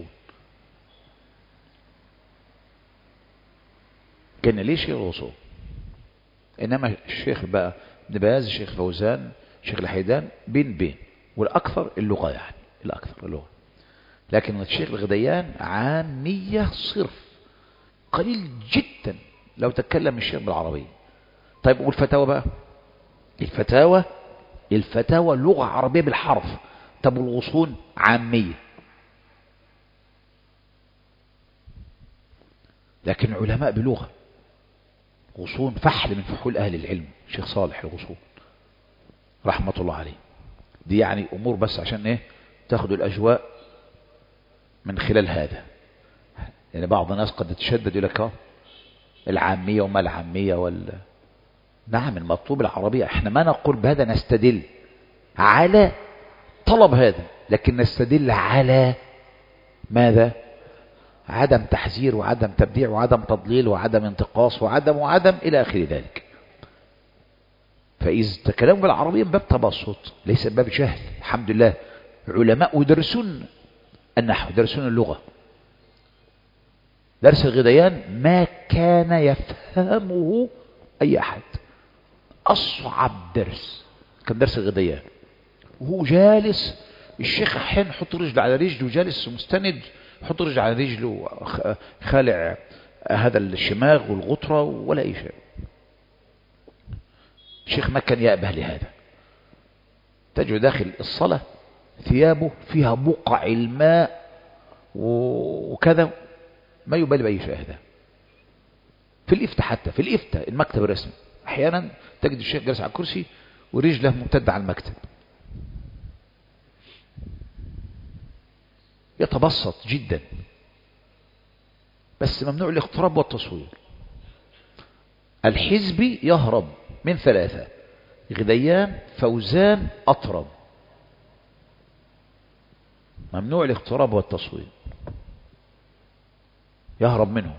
B: كان ليه شيخ الغصون. إنما الشيخ بقى ابن باز، الشيخ فوزان، الشيخ الحيدان بين والأكثر اللغة، يعني الأكثر اللغة. لكن الشيخ الغديان عامية صرف، قليل جدا لو تكلم الشيخ بالعربية. طيب والفتاوى بقى، الفتاوى لغة عربية بالحرف. طب والغصون عامية، لكن علماء بلغة. غصون فحل من فحول أهل العلم، الشيخ صالح الغصون رحمة الله عليه. دي يعني أمور بس عشان إيه تاخدوا الأجواء من خلال هذا. يعني بعض الناس قد تشدد يقول لك العامية وما العامية نعم المطلوب العربية. احنا ما نقول بهذا نستدل على طلب هذا، لكن نستدل على ماذا؟ عدم تحذير وعدم تبديع وعدم تضليل وعدم انتقاص وعدم إلى آخر ذلك. فإذا تكلموا بالعربية من باب تبسط ليس باب جهل. الحمد لله علماء يدرسون النحو، يدرسون اللغة. درس الغديان ما كان يفهمه أي أحد، أصعب درس كان درس الغديان. وهو جالس الشيخ أحيانا يحط رجل على رجل وجالس مستند، يحط رجل على رجله خالع هذا الشماغ والغطرة ولا أي شيء. الشيخ ما كان يأبه لهذا. تجد داخل الصلاة ثيابه فيها بقع الماء وكذا، ما يبالي بأي شيء. هذا في الإفتاء، حتى في الإفتاء المكتب الرسمي أحيانا تجد الشيخ جالس على الكرسي ورجله ممتدة على المكتب، يتبسط جدا. بس ممنوع الاقتراب والتصوير. الحزبي يهرب من 3: غديان، فوزان، أطرب. ممنوع الاقتراب والتصوير، يهرب منهم.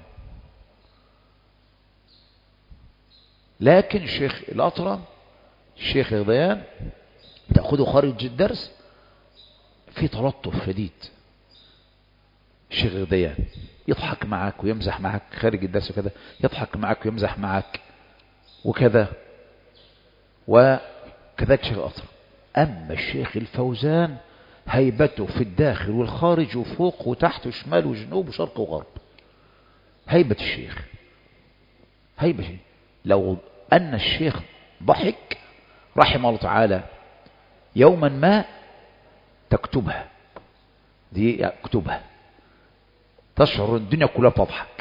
B: لكن الشيخ الأطرب، الشيخ غديان تأخذه خارج الدرس في تلطف شديد. الشيخ غديان يضحك معك ويمزح معك خارج الدرس وكذا، يضحك معك ويمزح معك وكذا، وكذلك الشيخ الأطرب. أما الشيخ الفوزان هيبته في الداخل والخارج وفوق وتحت وشمال وجنوب وشرق وغرب. هيبة الشيخ، هيبة. لو أن الشيخ ضحك رحمه الله تعالى يوما ما تكتبها، دي اكتبها، تشعر الدنيا كلها تضحك.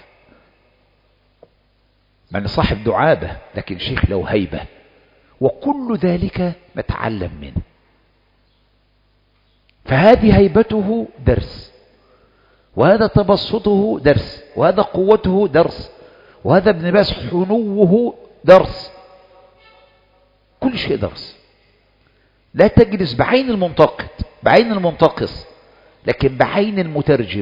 B: من صاحب دعابة لكن شيخ له هيبة، وكل ذلك نتعلم منه. فهذه هيبته درس، وهذا تبسطه درس، وهذا قوته درس، وهذا ابن باز حنوه درس. كل شيء درس. لا تجلس بعين المنتقد، بعين المنتقص، لكن بعين المترجم.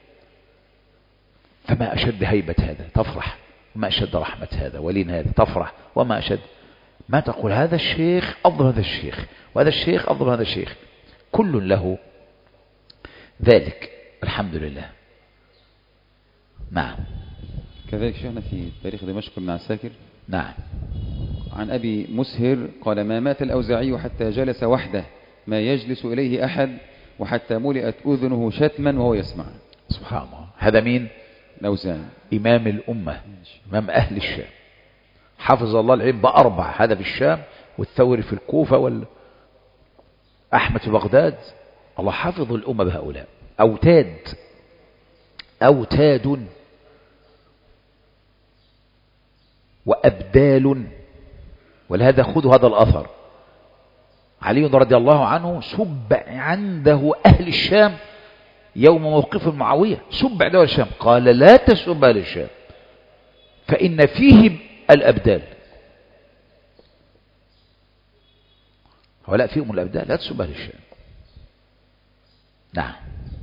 B: فما أشد هيبة هذا تفرح، وما أشد رحمة هذا ولين هذا تفرح، وما أشد ما تقول هذا الشيخ أفضل هذا الشيخ، وهذا الشيخ أفضل هذا الشيخ. كل له ذلك، الحمد لله. نعم.
A: كذلك شيخنا في تاريخ دمشق بن عساكر
B: نعم
A: عن أبي مسهر قال: ما مات الأوزاعي حتى جلس وحده ما يجلس إليه أحد، وحتى ملئت أذنه شتما وهو يسمع.
B: سبحان الله. هذا مين؟
A: الأوزاعي
B: إمام الأمة، إمام أهل الشام، حفظ الله العلم بأربع، هذا في الشام، والثوري في الكوفة، أحمد في بغداد. الله حفظ الأمة بهؤلاء. أوتاد وأبدال. ولهذا خذوا هذا الأثر. علي رضي الله عنه سب عنده أهل الشام يوم موقف معاوية، سب عنده أهل الشام، قال: لا تسب أهل الشام فإن فيهم الأبدال. هؤلاء فيهم الأبدال، لا تسب أهل الشام. نعم.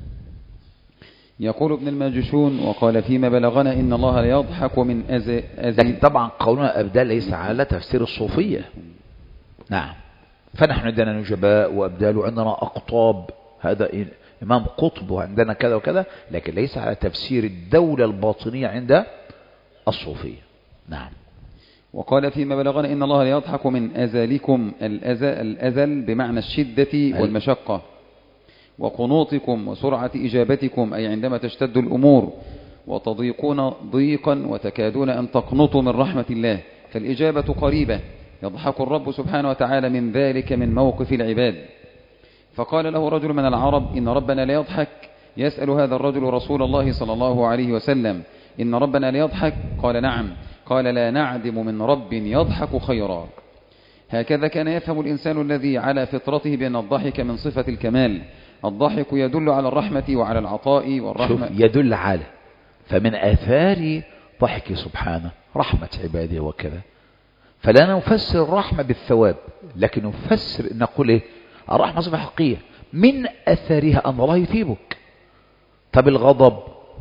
A: يقول ابن الماجشون: وقال فيما بلغنا إن الله لا يضحك من
B: لكن طبعا قولنا أبدال ليس على تفسير الصوفية. نعم. فنحن عندنا نجباء وأبدال، وعندنا أقطاب، هذا إمام قطب، وعندنا كذا وكذا، لكن ليس على تفسير الدولة الباطنية عند الصوفية. نعم.
A: وقال فيما بلغنا إن الله لا يضحك من أزلكم. الأزل بمعنى الشدة والمشقة، وقنوطكم وسرعة إجابتكم، أي عندما تشتد الأمور وتضيقون ضيقا وتكادون أن تقنطوا من رحمة الله، فالإجابة قريبة. يضحك الرب سبحانه وتعالى من ذلك، من موقف العباد. فقال له رجل من العرب: إن ربنا لا يضحك. يسأل هذا الرجل رسول الله صلى الله عليه وسلم: إن ربنا لا يضحك؟ قال: نعم. قال: لا نعدم من رب يضحك خيرا. هكذا كان يفهم الإنسان الذي على فطرته بأن الضحك من صفة الكمال. الضحك يدل على الرحمة وعلى العطاء والرحمة.
B: شوف، يدل على، فمن آثار ضحك سبحانه رحمة عباده وكذا. فلا نفسر الرحمة بالثواب، لكن نفسر، نقول إيه؟ الرحمة صفة حقيقية، من أثرها أن الله يثيبك. طب الغضب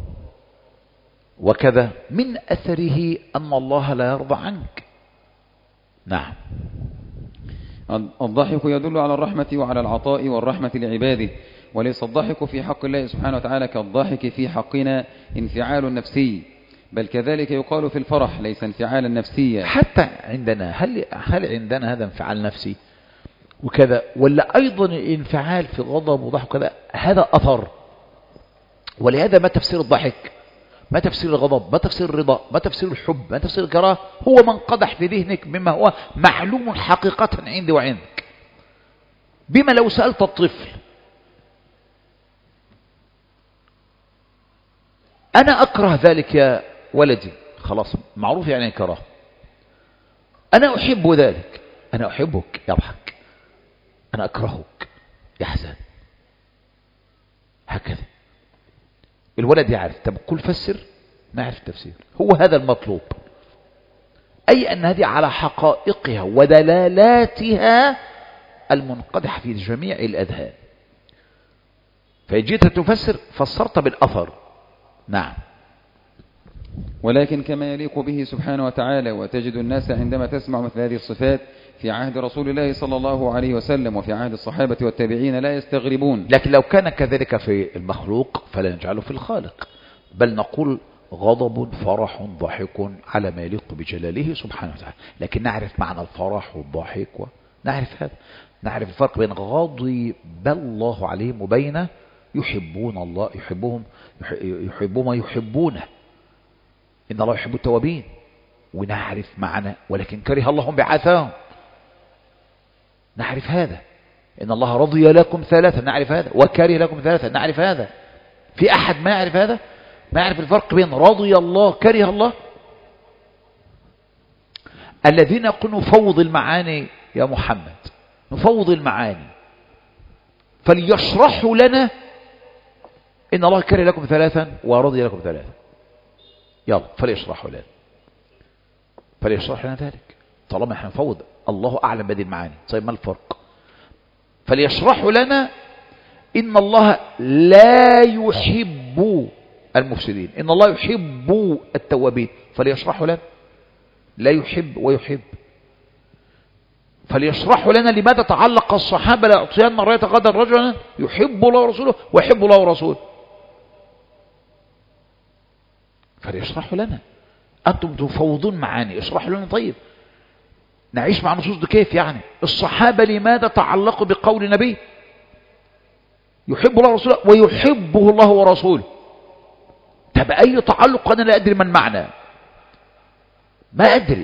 B: وكذا من أثره أن الله لا يرضى عنك. نعم.
A: الضحك يدل على الرحمة وعلى العطاء والرحمة لعباده، وليس الضحك في حق الله سبحانه وتعالى كالضحك في حقنا انفعال نفسي، بل كذلك يقال في الفرح ليس انفعالا نفسيا.
B: حتى عندنا هل عندنا هذا انفعال نفسي وكذا، ولا أيضا انفعال في غضب وضحك وكذا؟ هذا أثر. ولهذا ما تفسير الضحك، ما تفسير الغضب، ما تفسير الرضا، ما تفسير الحب، ما تفسير الكراهة، هو من قدح في ذهنك مما هو معلوم حقيقة عندي وعندك. بما لو سألت الطفل: أنا أكره ذلك يا ولدي، خلاص معروف يعني كراهة. أنا أحب ذلك، أنا أحبك، يضحك. أنا أكرهك، يحزن. هكذا الولد يعرف. طب كل فسر، ما يعرف التفسير. هو هذا المطلوب، أي أن هذه على حقائقها ودلالاتها المنقدح في جميع الأذهان. فجيت تفسر، فسرت بالأثر. نعم.
A: ولكن كما يليق به سبحانه وتعالى. وتجد الناس عندما تسمع مثل هذه الصفات في عهد رسول الله صلى الله عليه وسلم وفي عهد الصحابة والتابعين لا يستغربون.
B: لكن لو كان كذلك في المخلوق فلا نجعله في الخالق، بل نقول غضب، فرح، ضحك على ما يليق بجلاله سبحانه وتعالى. لكن نعرف معنى الفرح والضحك ونعرف هذا. نعرف الفرق بين غضب الله عليهم وبين يحبون الله، يحبهم ويحبونه. إن الله يحب التوابين، ونعرف معنى ولكن كره الله بعثاهم، نعرف هذا. إن الله رضي لكم ثلاثة، نعرف هذا، وكره لكم ثلاثة، نعرف هذا. في أحد ما يعرف هذا؟ ما يعرف الفرق بين رضي الله كره الله؟ الذين يقولون نفوض المعاني يا محمد، نفوض المعاني، فليشرحوا لنا إن الله كره لكم ثلاثا ورضي لكم ثلاثا. يلا فليشرحوا لنا، فليشرح لنا ذلك. طالما احنا نفوض، الله أعلم بهذه المعاني. طيب ما الفرق؟ فليشرحوا لنا إن الله لا يحب المفسدين، إن الله يحب التوابين. فليشرحوا لنا، لا يحب ويحب. فليشرحوا لنا لماذا تعلق الصحابة لا يعطيان راية غدا رجلا يحب الله ورسوله ويحب الله ورسوله. فليشرحوا لنا. أنتم تفوضون معاني، اشرحوا لنا. طيب نعيش مع نصوص دي كيف يعني؟ الصحابة لماذا تعلقوا بقول النبي يحب الله ورسوله ويحبه الله ورسوله؟ طب أي تعلق؟ أنا لا أدري ما المعنى، ما أدري.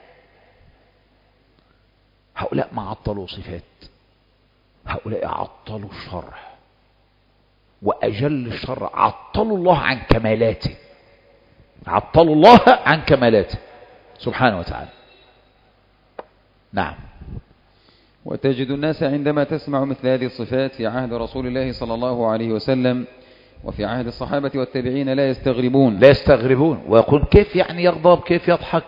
B: هؤلاء ما عطلوا صفات، هؤلاء عطلوا الشرع، وأجل الشرع عطلوا الله عن كمالاته، عطلوا الله عن كمالاته سبحانه وتعالى. نعم.
A: وتجد الناس عندما تسمع مثل هذه الصفات في عهد رسول الله صلى الله عليه وسلم وفي عهد الصحابة والتابعين لا يستغربون ويقول كيف يعني يغضب، كيف يضحك.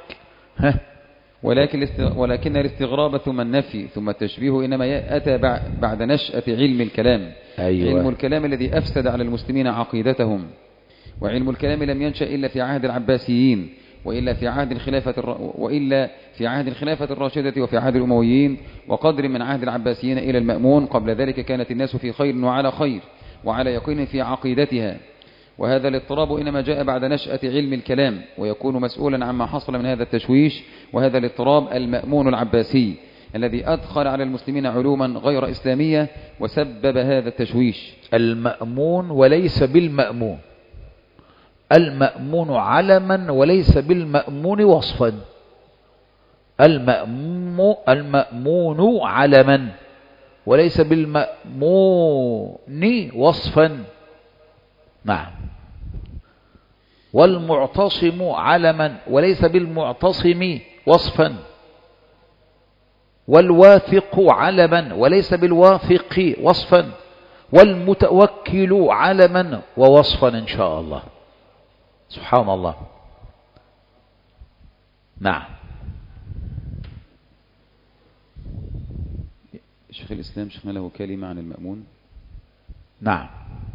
A: ولكن الاستغراب ثم النفي ثم التشبيه إنما أتى بعد نشأة علم الكلام. أيوة. علم الكلام الذي أفسد على المسلمين عقيدتهم. وعلم الكلام لم ينشأ إلا في عهد العباسيين، وإلا في عهد الخلافة الراشدة وفي عهد الأمويين، وقدر من عهد العباسيين إلى المأمون. قبل ذلك كانت الناس في خير وعلى خير وعلى يقين في عقيدتها. وهذا الاضطراب إنما جاء بعد نشأة علم الكلام، ويكون مسؤولا عما حصل من هذا التشويش. وهذا الاضطراب المأمون العباسي الذي أدخل على المسلمين علوما غير إسلامية وسبب هذا التشويش.
B: المأمون وليس بالمأمون، المأمون علما وليس بالمأمون وصفا. المأمون علما وليس بالمأمون وصفا. نعم. والمعتصم علما وليس بالمعتصم وصفا. والواثق علما وليس بالواثق وصفا. والمتوكل علما ووصفا إن شاء الله. سبحان الله. نعم.
A: شيخ الإسلام شيخنا له كلمة عن المأمون.
B: نعم.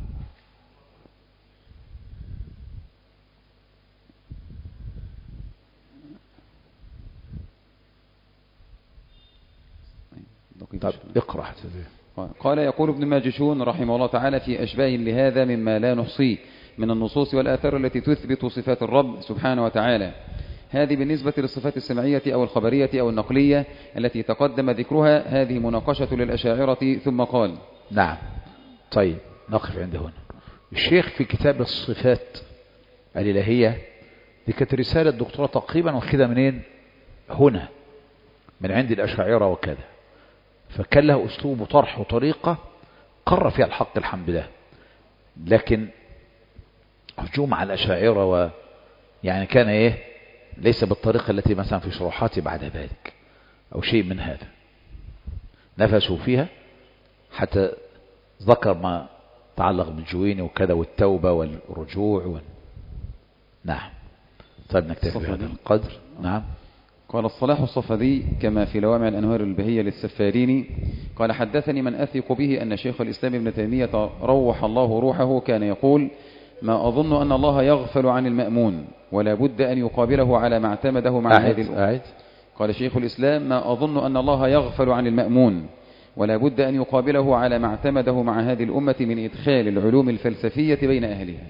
B: طب اقرأ.
A: قال يقول ابن ماجشون رحمه الله تعالى في أشباه لهذا مما لا نحصيه من النصوص والآثار التي تثبت صفات الرب سبحانه وتعالى. هذه بالنسبة للصفات السمعية أو الخبرية أو النقلية التي تقدم ذكرها. هذه مناقشة للأشاعرة. ثم قال
B: نعم. طيب نقف عند هنا. الشيخ في كتاب الصفات الإلهية، دي كانت رسالة دكتوراه تقريبا واخدها منين؟ هنا من عند الأشاعرة وكذا. فكان له أسلوب وطرح وطريقة قرر فيها الحق الحمد لله. لكن هجوم على الأشاعرة يعني كان ليس بالطريقة التي مثلا في شروحاتي بعد ذلك أو شيء من هذا. نفسوا فيها حتى ذكر ما تعلق بالجويني وكذا والتوبة والرجوع نعم. طيب نكتفي بهذا القدر. نعم.
A: قال الصلاح الصفدي كما في لوامع الأنوار البهية للسفاريني قال حدثني من أثق به أن شيخ الإسلام ابن تيمية روح الله روحه كان يقول ما أظن أن الله يغفل عن المأمون ولا بد أن يقابله على ما اعتمده مع هذه الأمة. قال شيخ الإسلام ما أظن أن الله يغفل عن المأمون ولا بد أن يقابله على ما اعتمده مع هذه الأمة من إدخال العلوم الفلسفية بين أهلها.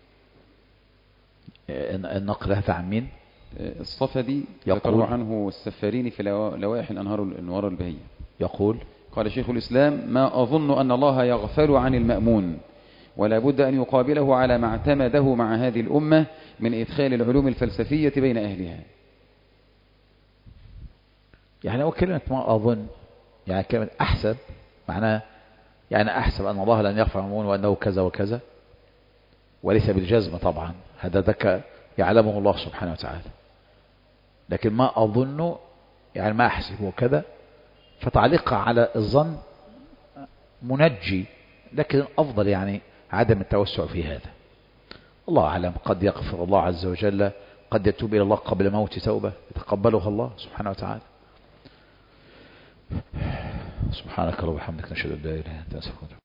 B: النقل هذا عن مين؟
A: الصفدي ذكره عنه السفاريني في لوائح الأنوار البهية.
B: يقول
A: قال شيخ الإسلام: ما أظن أن الله يغفل عن المأمون، ولا بد أن يقابله على ما اعتمده مع هذه الأمة من إدخال العلوم الفلسفية بين أهلها.
B: يعني هو كلمة ما أظن، يعني كلمة أحسب، معناها يعني أحسب أن الله لن يغفر عن المأمون وأنه كذا وكذا، وليس بالجزم طبعا، هذا ذاك يعلمه الله سبحانه وتعالى. لكن ما أظن يعني ما أحسبه كذا، فتعليقها على الظن منجي، لكن أفضل يعني عدم التوسع في هذا. الله أعلم، قد يغفر الله عز وجل، قد يتوب إلى الله قبل موت توبة يتقبلها الله سبحانه وتعالى. سبحانك اللهم وبحمدك، نشهد أن لا إله إلا أنت، نستغفرك.